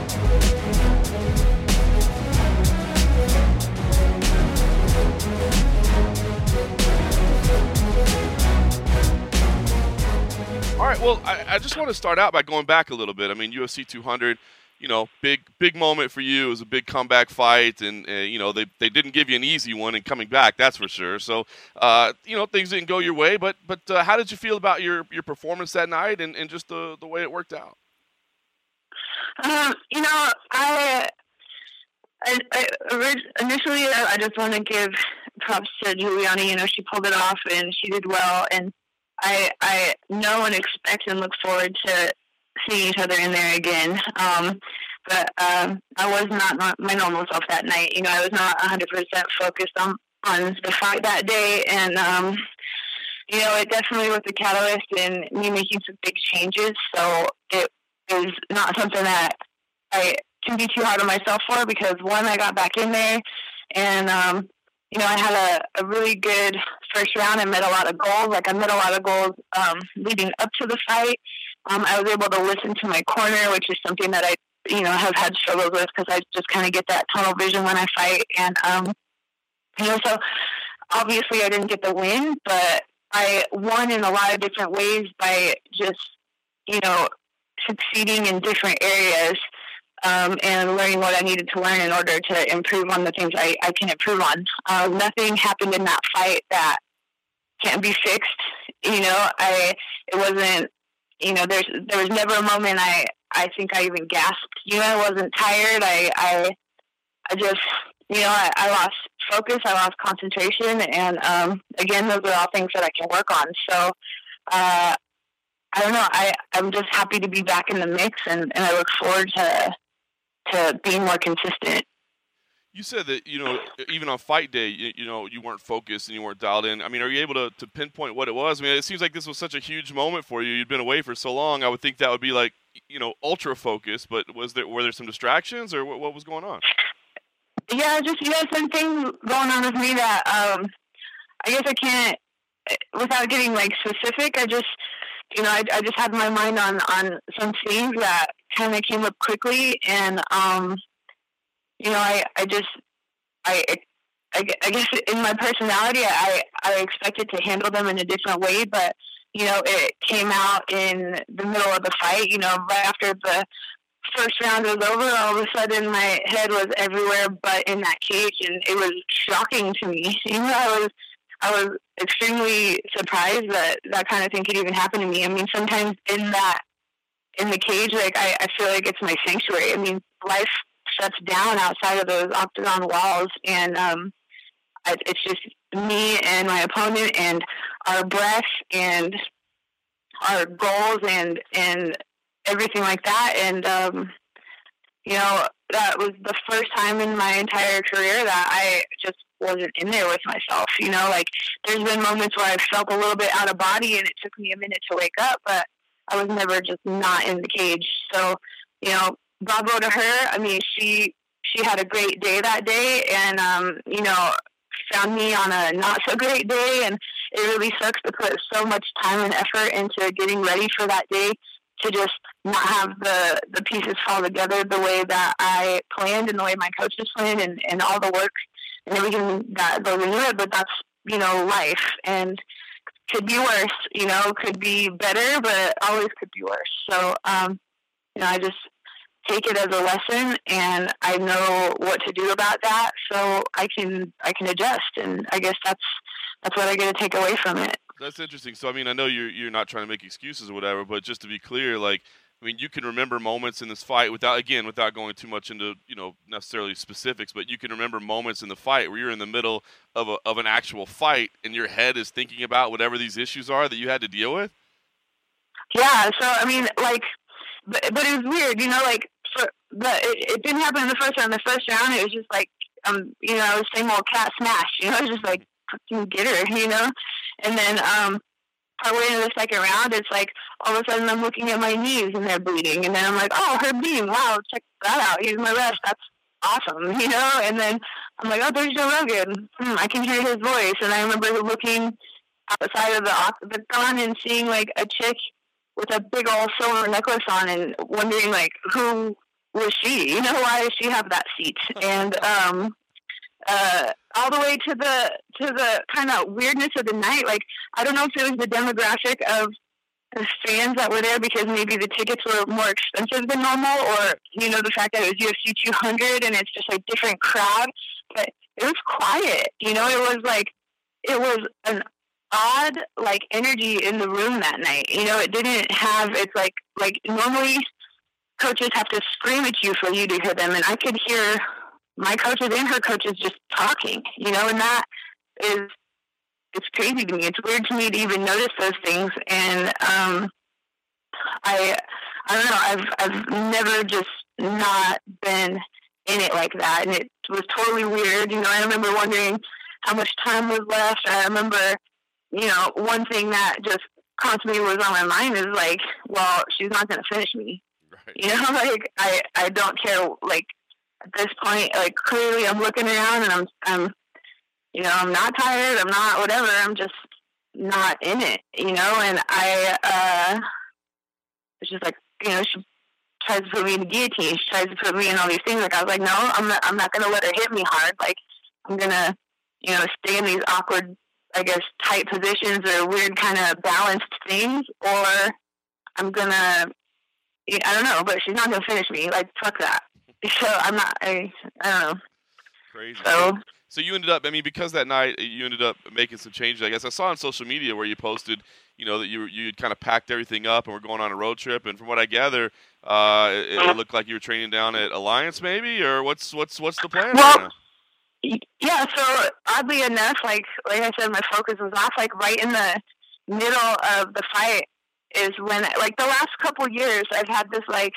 Speaker 1: All right, well, I, I just want to start out by going back a little bit. I mean, U F C two hundred, you know, big big moment for you. It was a big comeback fight, and, uh, you know, they, they didn't give you an easy one in coming back, that's for sure. So, uh, you know, things didn't go your way, but but uh, how did you feel about your, your performance that night and, and just the, the way it worked out?
Speaker 4: Um, you know, I, I, I initially I just want to give props to Juliana. You know, she pulled it off, and she did well, and I, I know and expect and look forward to seeing each other in there again. Um, but um, I was not, not my normal self that night. You know, I was not one hundred percent focused on, on the fight that day. And, um, you know, it definitely was a catalyst in me making some big changes. So it is not something that I can be too hard on myself for, because, one, I got back in there, and, um, you know, I had a, a really good first round. I met a lot of goals. Like, I met a lot of goals um, leading up to the fight. Um, I was able to listen to my corner, which is something that I, you know, have had struggles with, because I just kind of get that tunnel vision when I fight. And, um, you know, so obviously I didn't get the win, but I won in a lot of different ways by just, you know, succeeding in different areas. Um, and learning what I needed to learn in order to improve on the things I, I can improve on. Um, nothing happened in that fight that can't be fixed. You know, I, it wasn't, you know, there's, there was never a moment I, I think I even gasped. You know, I wasn't tired. I, I, I just, you know, I, I lost focus. I lost concentration. And, um, again, those are all things that I can work on. So, uh, I don't know. I, I'm just happy to be back in the mix, and, and I look forward to, to being more consistent.
Speaker 1: You said that, you know, even on fight day, you, you know, you weren't focused and you weren't dialed in. I mean, are you able to, to pinpoint what it was? I mean, it seems like this was such a huge moment for you. You'd been away for so long. I would think that would be like, you know, ultra focused, but was there, were there some distractions, or what, what was going on?
Speaker 4: Yeah, just, you know, some things going on with me that, um, I guess I can't, without getting like specific, I just, you know, I, I just had my mind on, on some things that kind of came up quickly, and, um, you know, I, I just, I, I, I guess in my personality, I, I expected to handle them in a different way, but, you know, it came out in the middle of the fight. You know, right after the first round was over, all of a sudden my head was everywhere but in that cage, and it was shocking to me. You know, I was, I was extremely surprised that that kind of thing could even happen to me. I mean, sometimes in that, in the cage, like, I, I feel like it's my sanctuary. I mean, life shuts down outside of those octagon walls, and um, I, it's just me and my opponent and our breath and our goals and, and everything like that. And, um, you know, that was the first time in my entire career that I just wasn't in there with myself. You know, like, there's been moments where I felt a little bit out of body and it took me a minute to wake up, but I was never just not in the cage. So, you know, bravo to her. I mean, she, she had a great day that day. And, um, you know, found me on a not so great day, and it really sucks to put so much time and effort into getting ready for that day to just not have the, the pieces fall together the way that I planned and the way my coaches planned, and, and all the work and everything that goes into it. But that's, you know, life, and could be worse, you know, could be better, but always could be worse. So, um, you know, I just take it as a lesson, and I know what to do about that, so I can I can adjust, and I guess that's that's what I get to take away from it.
Speaker 1: That's interesting. So, I mean, I know you're you're not trying to make excuses or whatever, but just to be clear, like, I mean, you can remember moments in this fight without, again, without going too much into, you know, necessarily specifics, but you can remember moments in the fight where you're in the middle of a of an actual fight, and your head is thinking about whatever these issues are that you had to deal with.
Speaker 4: Yeah. So, I mean, like, but, but it was weird, you know, like, for the it, it didn't happen in the first round. The first round, it was just like, um, you know, same old cat smash. You know, it was just like, fucking get her, you know. And then um, partway into the second round, it's like all of a sudden I'm looking at my knees and they're bleeding, and then I'm like, oh, Herb Dean, wow, check that out. He's my ref. That's awesome, you know. And then I'm like, oh, there's Joe Rogan. Hmm, I can hear his voice. And I remember looking outside of the octagon and seeing like a chick with a big old silver necklace on, and wondering like, who was she? You know, why does she have that seat? And um, uh, all the way to the to the kind of weirdness of the night. Like, I don't know if it was the demographic of the fans that were there, because maybe the tickets were more expensive than normal, or, you know, the fact that it was U F C two hundred and it's just a different crowd. But it was quiet. You know, it was like, it was an odd, like, energy in the room that night. You know, it didn't have, it's like, like normally coaches have to scream at you for you to hear them, and I could hear my coaches and her coaches just talking, you know, and that is, it's crazy to me. It's weird to me to even notice those things. And um, I, I don't know, I've, I've never just not been in it like that. And it was totally weird. You know, I remember wondering how much time was left. I remember, you know, one thing that just constantly was on my mind is like, well, she's not going to finish me. Right. You know, like, I, I don't care, like, at this point, like, clearly I'm looking around and I'm, I'm, you know, I'm not tired, I'm not whatever, I'm just not in it, you know. And I, uh, it's just like, you know, she tries to put me in the guillotine, she tries to put me in all these things. Like, I was like, no, I'm not, I'm not going to let her hit me hard. Like, I'm going to, you know, stay in these awkward, I guess, tight positions or weird kind of balanced things, or I'm going to, I don't know, but she's not going to finish me. Like, fuck that. So I'm not, I, I don't know.
Speaker 1: Crazy.
Speaker 4: So,
Speaker 1: so you ended up, I mean, because that night you ended up making some changes. I guess I saw on social media where you posted, you know, that you you kind of packed everything up and were going on a road trip. And from what I gather, uh, it, it looked like you were training down at Alliance, maybe, or what's what's what's the plan
Speaker 4: well,
Speaker 1: right
Speaker 4: now? Yeah. So oddly enough, like like I said, my focus was off. Like right in the middle of the fight is when, like, the last couple years, I've had this like.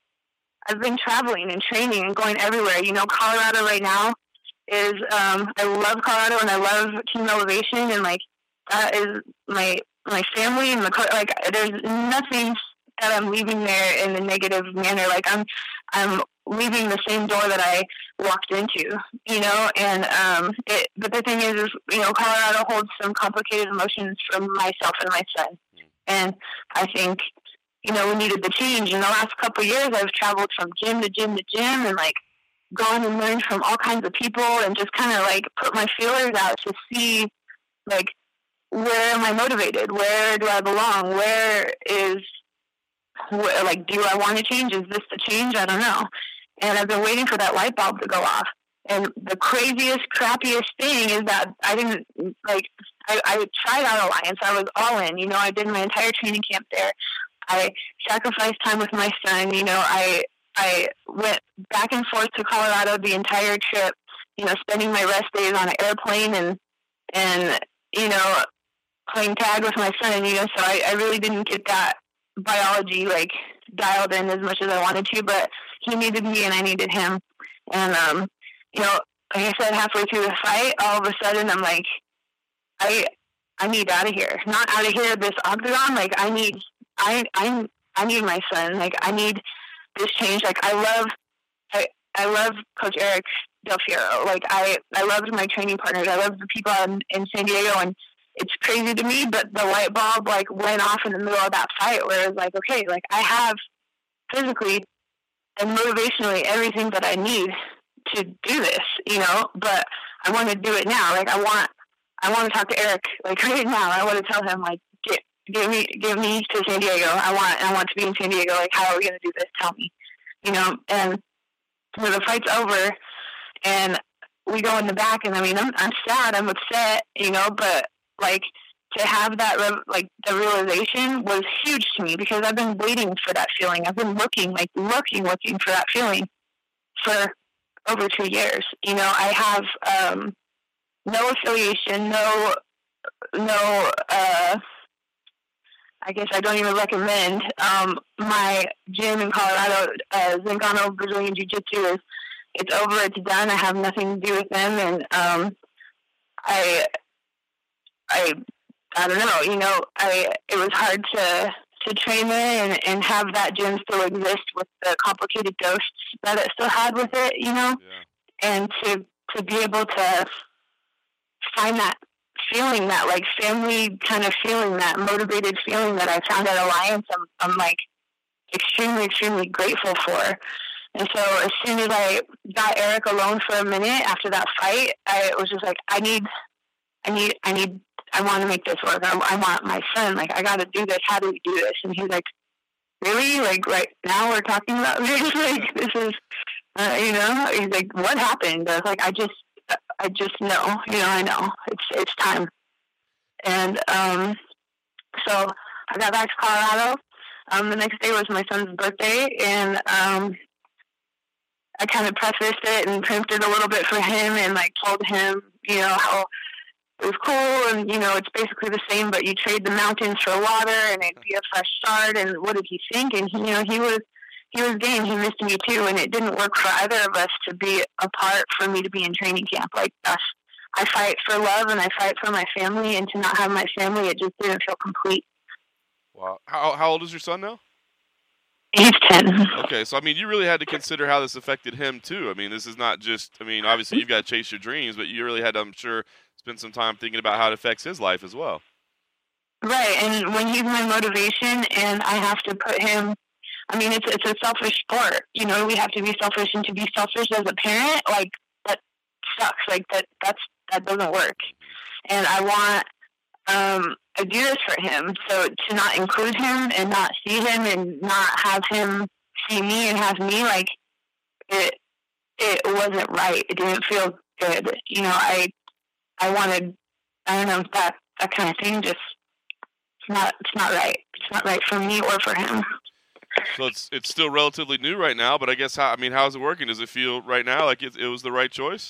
Speaker 4: I've been traveling and training and going everywhere. You know, Colorado right now is, um, I love Colorado and I love Team Elevation, and like, that is my, my family, and the, like, there's nothing that I'm leaving there in a negative manner. Like, I'm, I'm leaving the same door that I walked into, you know, and, um, it, but the thing is, is, you know, Colorado holds some complicated emotions from myself and my son. And I think, you know, we needed the change. In the last couple of years, I've traveled from gym to gym to gym and, like, gone and learned from all kinds of people and just kind of, like, put my feelers out to see, like, where am I motivated? Where do I belong? Where is, where, like, do I want to change? Is this the change? I don't know. And I've been waiting for that light bulb to go off. And the craziest, crappiest thing is that I didn't, like, I, I tried out Alliance. I was all in. You know, I did my entire training camp there. I sacrificed time with my son. You know, I I went back and forth to Colorado the entire trip, you know, spending my rest days on an airplane and, and you know, playing tag with my son, you know, so I, I really didn't get that biology, like, dialed in as much as I wanted to, but he needed me and I needed him. And, um, you know, like I said, halfway through the fight, all of a sudden I'm like, I I need out of here. Not out of here, this octagon, like, I need... I I I need my son. Like, I need this change. Like, I love I I love Coach Eric Del Fierro. Like I, I loved my training partners. I loved the people in, in San Diego, and it's crazy to me, but the light bulb like went off in the middle of that fight where it was like, okay, like I have physically and motivationally everything that I need to do this, you know, but I want to do it now. Like I want, I want to talk to Eric like right now. I want to tell him like, get, give me, give me to San Diego. I want, I want to be in San Diego. Like, how are we going to do this? Tell me, you know, and when the fight's over and we go in the back, and I mean, I'm, I'm sad, I'm upset, you know, but like to have that, like the realization was huge to me because I've been waiting for that feeling. I've been looking, like looking, looking for that feeling for over two years. You know, I have um, no affiliation, no, no, uh, I guess I don't even recommend. Um, my gym in Colorado, uh, Zingano Brazilian Jiu-Jitsu, is it's over, it's done. I have nothing to do with them, and um, I, I, I don't know. You know, I it was hard to to train there and, and have that gym still exist with the complicated ghosts that it still had with it. You know, yeah. And to to be able to find that feeling, that like family kind of feeling, that motivated feeling that I found at Alliance, I'm, I'm like extremely, extremely grateful for. And so as soon as I got Eric alone for a minute after that fight, I was just like, I need, I need, I need, I want to make this work. I, I want my son, like, I got to do this. How do we do this? And he's like, really? Like right now we're talking about this? Like, this is, uh, you know, he's like, what happened? I was like, I just, I just know, you know, I know it's, it's time. And, um, so I got back to Colorado. Um, the next day was my son's birthday, and, um, I kind of prefaced it and primed it a little bit for him and like told him, you know, how it was cool and, you know, it's basically the same, but you trade the mountains for water and it'd be a fresh start. And what did he think? And he, you know, he was, he was game. He missed me too. And it didn't work for either of us to be apart, for me to be in training camp. Like us, I fight for love and I fight for my family, and to not have my family, it just didn't feel complete.
Speaker 1: Wow. How, how old is your son now?
Speaker 4: He's ten.
Speaker 1: Okay, so I mean, you really had to consider how this affected him too. I mean, this is not just, I mean, obviously you've got to chase your dreams, but you really had to, I'm sure, spend some time thinking about how it affects his life as well.
Speaker 4: Right, and when he's my motivation and I have to put him, I mean, it's it's a selfish sport. You know, we have to be selfish, and to be selfish as a parent, like, that sucks. Like, that that's that doesn't work. And I want, um, I do this for him, so to not include him and not see him and not have him see me and have me, like, it it wasn't right. It didn't feel good. You know, I I wanted, I don't know, that that kind of thing. Just it's not it's not right. It's not right for me or for him.
Speaker 1: So it's it's still relatively new right now, but I guess how I mean, how's it working? Does it feel right now like it it was the right choice?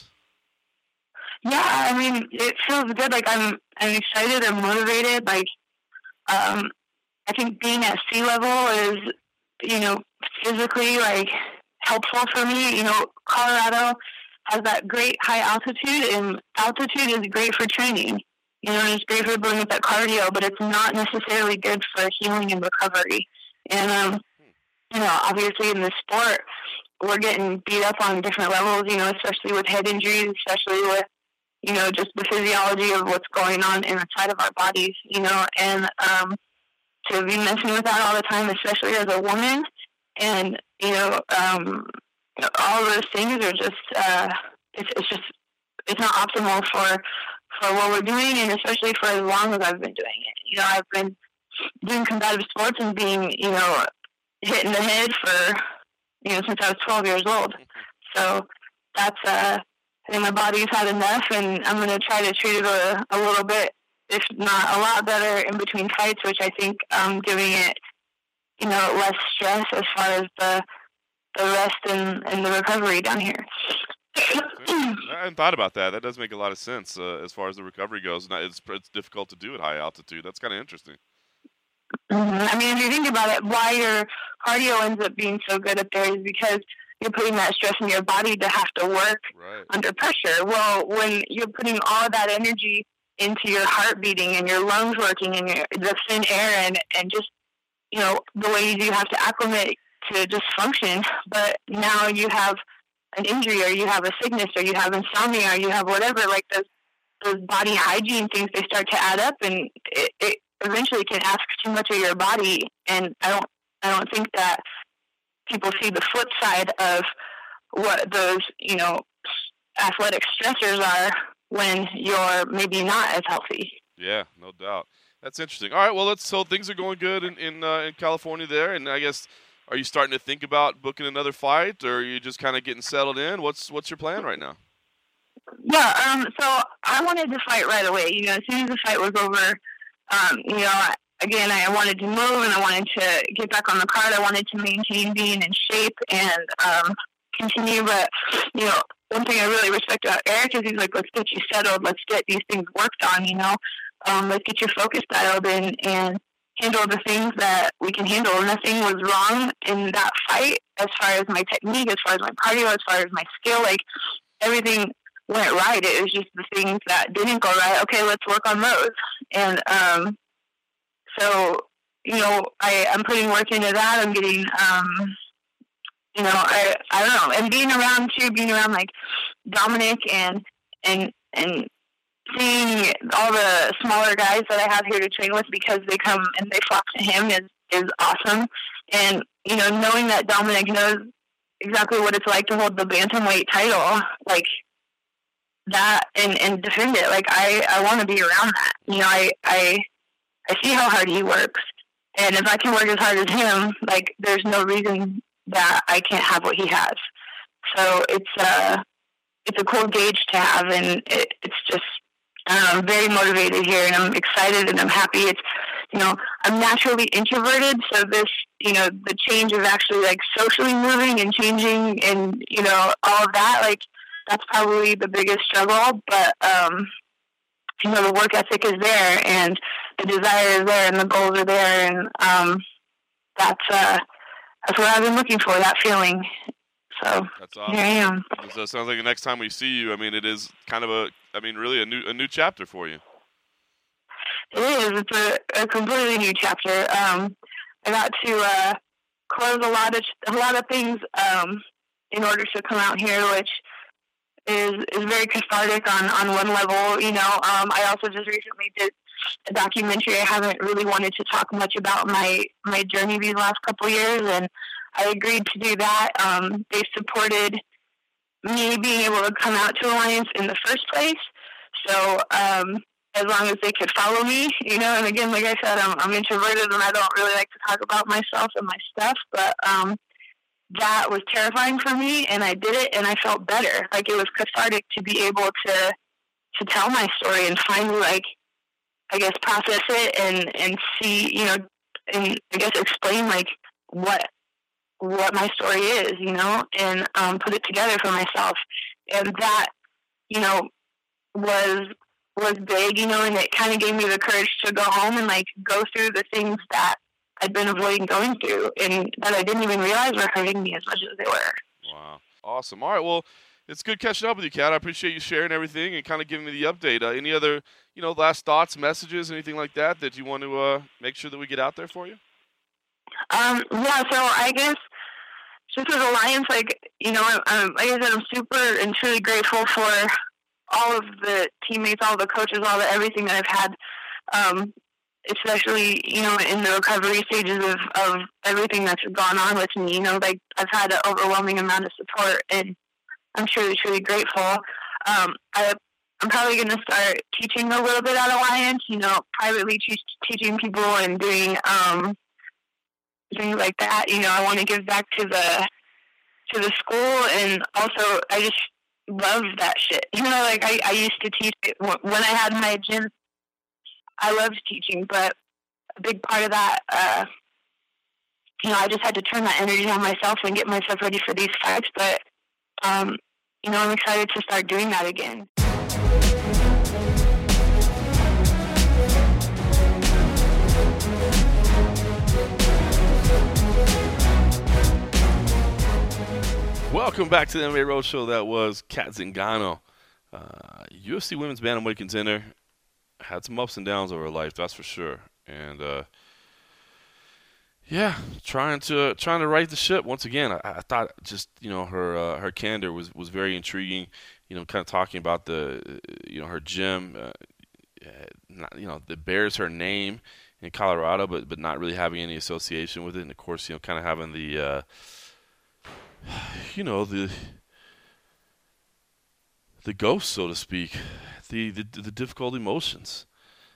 Speaker 4: Yeah, I mean, it feels good. Like, I'm, I'm excited. I'm motivated. Like, um, I think being at sea level is, you know, physically, like, helpful for me. You know, Colorado has that great high altitude, and altitude is great for training. You know, it's great for building up that cardio, but it's not necessarily good for healing and recovery. And, um, you know, obviously in the sport, we're getting beat up on different levels, you know, especially with head injuries, especially with, you know, just the physiology of what's going on inside of our bodies, you know, and um, to be messing with that all the time, especially as a woman, and, you know, um, all those things are just, uh, it's, it's just, it's not optimal for, for what we're doing, and especially for as long as I've been doing it. You know, I've been doing combative sports and being, you know, hit in the head for, you know, since I was twelve years old. So that's, uh, I think my body's had enough, and I'm going to try to treat it a, a little bit, if not a lot better, in between fights, which I think um, giving it, you know, less stress as far as the the rest and, and the recovery down here.
Speaker 1: I hadn't thought about that. That does make a lot of sense uh, as far as the recovery goes. It's it's difficult to do at high altitude. That's kind of interesting.
Speaker 4: Mm-hmm. I mean, if you think about it, why your cardio ends up being so good up there is because you're putting that stress in your body to have to work
Speaker 1: right.
Speaker 4: under pressure. Well, when you're putting all that energy into your heart beating and your lungs working and your, the thin air and, and just, you know, the ways you have to acclimate to just function, but now you have an injury, or you have a sickness, or you have insomnia, or you have whatever, like those those body hygiene things, they start to add up, and it, it eventually can ask too much of your body. And I don't I don't think that people see the flip side of what those, you know, athletic stressors are when you're maybe not as healthy.
Speaker 1: Yeah, no doubt. That's interesting. All right, well, let's. So things are going good in in, uh, in California there, and I guess, are you starting to think about booking another fight, or are you just kind of getting settled in? What's what's your plan right now?
Speaker 4: Yeah, um, so I wanted to fight right away. You know, as soon as the fight was over, um, you know, again, I wanted to move and I wanted to get back on the card. I wanted to maintain being in shape and um, continue. But, you know, one thing I really respect about Eric is he's like, let's get you settled. Let's get these things worked on, you know. Um, let's get your focus dialed in and handle the things that we can handle. Nothing was wrong in that fight as far as my technique, as far as my cardio, as far as my skill. Like, everything went right. It was just the things that didn't go right. Okay, let's work on those. And um, so, you know, I, I'm putting work into that. I'm getting, um, you know, I I don't know. And being around, too, being around, like, Dominic and and and seeing all the smaller guys that I have here to train with, because they come and they flock to him, is, is awesome. And, you know, knowing that Dominic knows exactly what it's like to hold the bantamweight title, like, that and, and defend it. Like, I, I want to be around that. You know, I, I I see how hard he works. And if I can work as hard as him, like, there's no reason that I can't have what he has. So it's uh it's a cool gauge to have, and it, it's just, I don't know, I'm very motivated here, and I'm excited and I'm happy. It's, you know, I'm naturally introverted, so this, you know, the change of actually, like, socially moving and changing and, you know, all of that, like, that's probably the biggest struggle. But, um, you know, the work ethic is there, and the desire is there, and the goals are there, and um, that's uh, that's what I've been looking for, that feeling. So
Speaker 1: that's awesome.
Speaker 4: Here I am.
Speaker 1: So it sounds like the next time we see you, I mean, it is kind of a, I mean, really a new a new chapter for you.
Speaker 4: It is. It's a, a completely new chapter. Um, I got to uh, close a lot of a lot of things um, in order to come out here, which is is very cathartic on, on one level. You know, um, I also just recently did a documentary. I haven't really wanted to talk much about my, my journey these last couple of years, and I agreed to do that. Um, they supported me being able to come out to Alliance in the first place. So um, as long as they could follow me, you know, and again, like I said, I'm, I'm introverted and I don't really like to talk about myself and my stuff, but um, that was terrifying for me, and I did it, and I felt better. Like, it was cathartic to be able to to tell my story and finally, like, I guess, process it and, and see, you know, and I guess explain, like, what what my story is, you know, and um, put it together for myself. And that, you know, was was big, you know, and it kind of gave me the courage to go home and, like, go through the things that I'd been avoiding going through and that I didn't even realize were hurting me as much as they were.
Speaker 1: Wow. Awesome. All right, well, it's good catching up with you, Kat. I appreciate you sharing everything and kind of giving me the update. Uh, any other, you know, last thoughts, messages, anything like that that you want to uh, make sure that we get out there for you?
Speaker 4: Um, yeah, so I guess just as Alliance, like, you know, I'm, I'm, like I said, I'm super and truly grateful for all of the teammates, all the coaches, all the everything that I've had, um, especially, you know, in the recovery stages of, of everything that's gone on with me. You know, like, I've had an overwhelming amount of support, and I'm truly, truly grateful. Um, I, I'm probably going to start teaching a little bit at Alliance, you know, privately teach, teaching people and doing um, things like that. You know, I want to give back to the to the school, and also I just love that shit. You know, like, I, I used to teach it when I had my gym. I loved teaching, but a big part of that, uh, you know, I just had to turn that energy on myself and get myself ready for these fights. But, um, you know, I'm excited to start doing that again.
Speaker 1: Welcome back to the M M A Roadshow. That was Kat Zingano, uh, U F C Women's Bantamweight contender. Had some ups and downs over her life, that's for sure. And, uh, Yeah, trying to trying to right the ship once again. I, I thought just you know her uh, her candor was, was very intriguing. You know, kind of talking about the uh, you know her gym, uh, uh, not, you know that bears her name in Colorado, but but not really having any association with it. And of course, you know, kind of having the uh, you know the the ghost, so to speak, the the, the difficult emotions.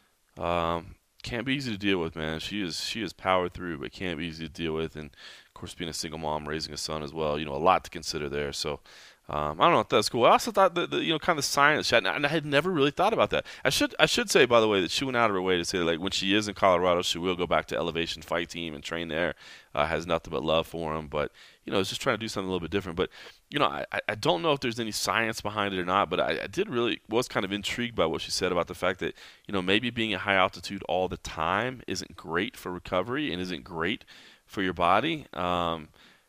Speaker 1: Um, can't be easy to deal with, man. She is she is powered through, but can't be easy to deal with. And of course, being a single mom, raising a son as well, you know, a lot to consider there. So um, I don't know if that's cool. I also thought that the, you know, kind of science, and I had never really thought about that. I should I should say, by the way, that she went out of her way to say that, like, when she is in Colorado, she will go back to Elevation Fight Team and train there. Uh, has nothing but love for him, but you know, is just trying to do something a little bit different. But you know, I, I don't know if there's any science behind it or not, but I, I did really was kind of intrigued by what she said about the fact that, you know, maybe being at high altitude all the time isn't great for recovery and isn't great for your body. Um,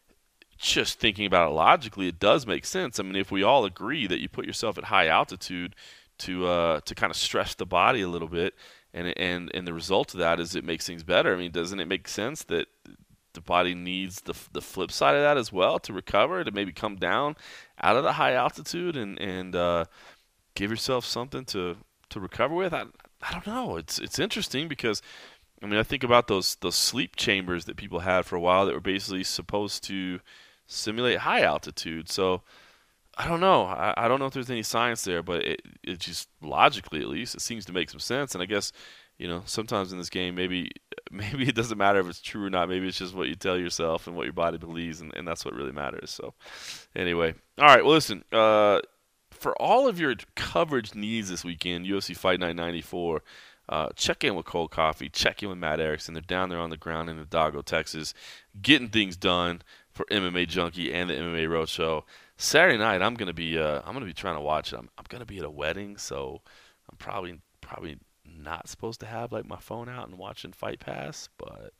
Speaker 1: just thinking about it logically, it does make sense. I mean, if we all agree that you put yourself at high altitude to uh, to kind of stress the body a little bit, and and and the result of that is it makes things better. I mean, doesn't it make sense that the body needs the the flip side of that as well to recover, to maybe come down out of the high altitude and and uh, give yourself something to, to recover with? I I don't know. It's it's interesting because, I mean, I think about those those sleep chambers that people had for a while that were basically supposed to simulate high altitude. So I don't know. I, I don't know if there's any science there, but it it just logically, at least, it seems to make some sense. And I guess, you know, sometimes in this game, maybe maybe it doesn't matter if it's true or not. Maybe it's just what you tell yourself and what your body believes, and, and that's what really matters. So anyway, all right. Well, listen. Uh, for all of your coverage needs this weekend, U F C Fight Night ninety-four, uh, check in with Cold Coffee. Check in with Matt Erickson. They're down there on the ground in Hidalgo, Texas, getting things done for M M A Junkie and the M M A Roadshow. Saturday night, I'm gonna be uh, I'm gonna be trying to watch it. I'm, I'm gonna be at a wedding, so I'm probably probably not supposed to have like my phone out and watching Fight Pass. But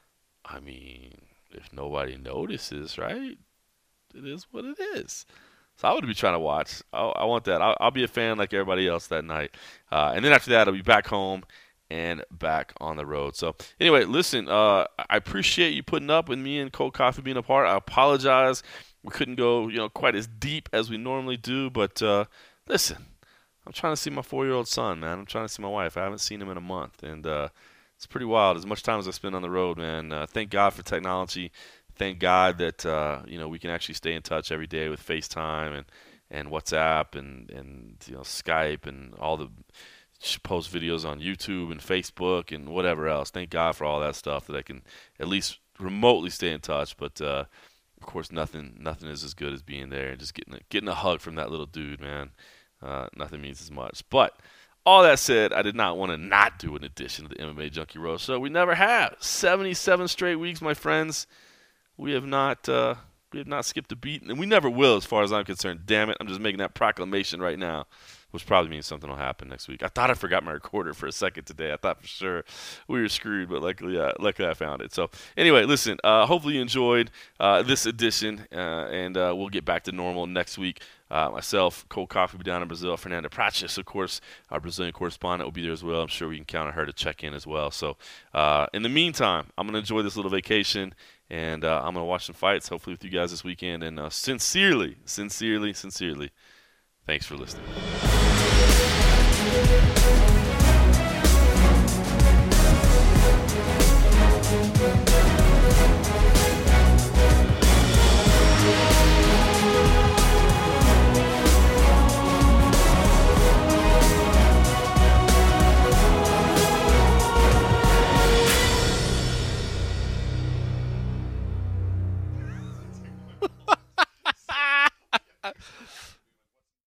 Speaker 1: I mean, if nobody notices, right? It is what it is. So I would be trying to watch. I, I want that. I'll, I'll be a fan like everybody else that night, uh, and then after that, I'll be back home and back on the road. So anyway, listen. Uh, I appreciate you putting up with me and Cold Coffee being apart. I apologize. We couldn't go, you know, quite as deep as we normally do, but uh, listen, I'm trying to see my four-year-old son, man. I'm trying to see my wife. I haven't seen him in a month, and uh, it's pretty wild. As much time as I spend on the road, man. Uh, thank God for technology. Thank God that uh, you know, we can actually stay in touch every day with FaceTime and, and WhatsApp and, and you know, Skype and all the post videos on YouTube and Facebook and whatever else. Thank God for all that stuff that I can at least remotely stay in touch. But uh, of course, nothing nothing is as good as being there and just getting a, getting a hug from that little dude, man. Uh, nothing means as much. But all that said, I did not want to not do an edition of the M M A Junkie Roast. So we never have. seventy-seven straight weeks, my friends. We have not uh, we have not skipped a beat, and we never will as far as I'm concerned. Damn it, I'm just making that proclamation right now, which probably means something will happen next week. I thought I forgot my recorder for a second today. I thought for sure we were screwed, but luckily, uh, luckily I found it. So anyway, listen, uh, hopefully you enjoyed uh, this edition, uh, and uh, we'll get back to normal next week. Uh, myself, Cold Coffee will be down in Brazil. Fernanda Prates, of course, our Brazilian correspondent, will be there as well. I'm sure we can count on her to check in as well. So uh, in the meantime, I'm going to enjoy this little vacation. And uh, I'm going to watch some fights, hopefully with you guys this weekend. And uh, sincerely, sincerely, sincerely, thanks for listening.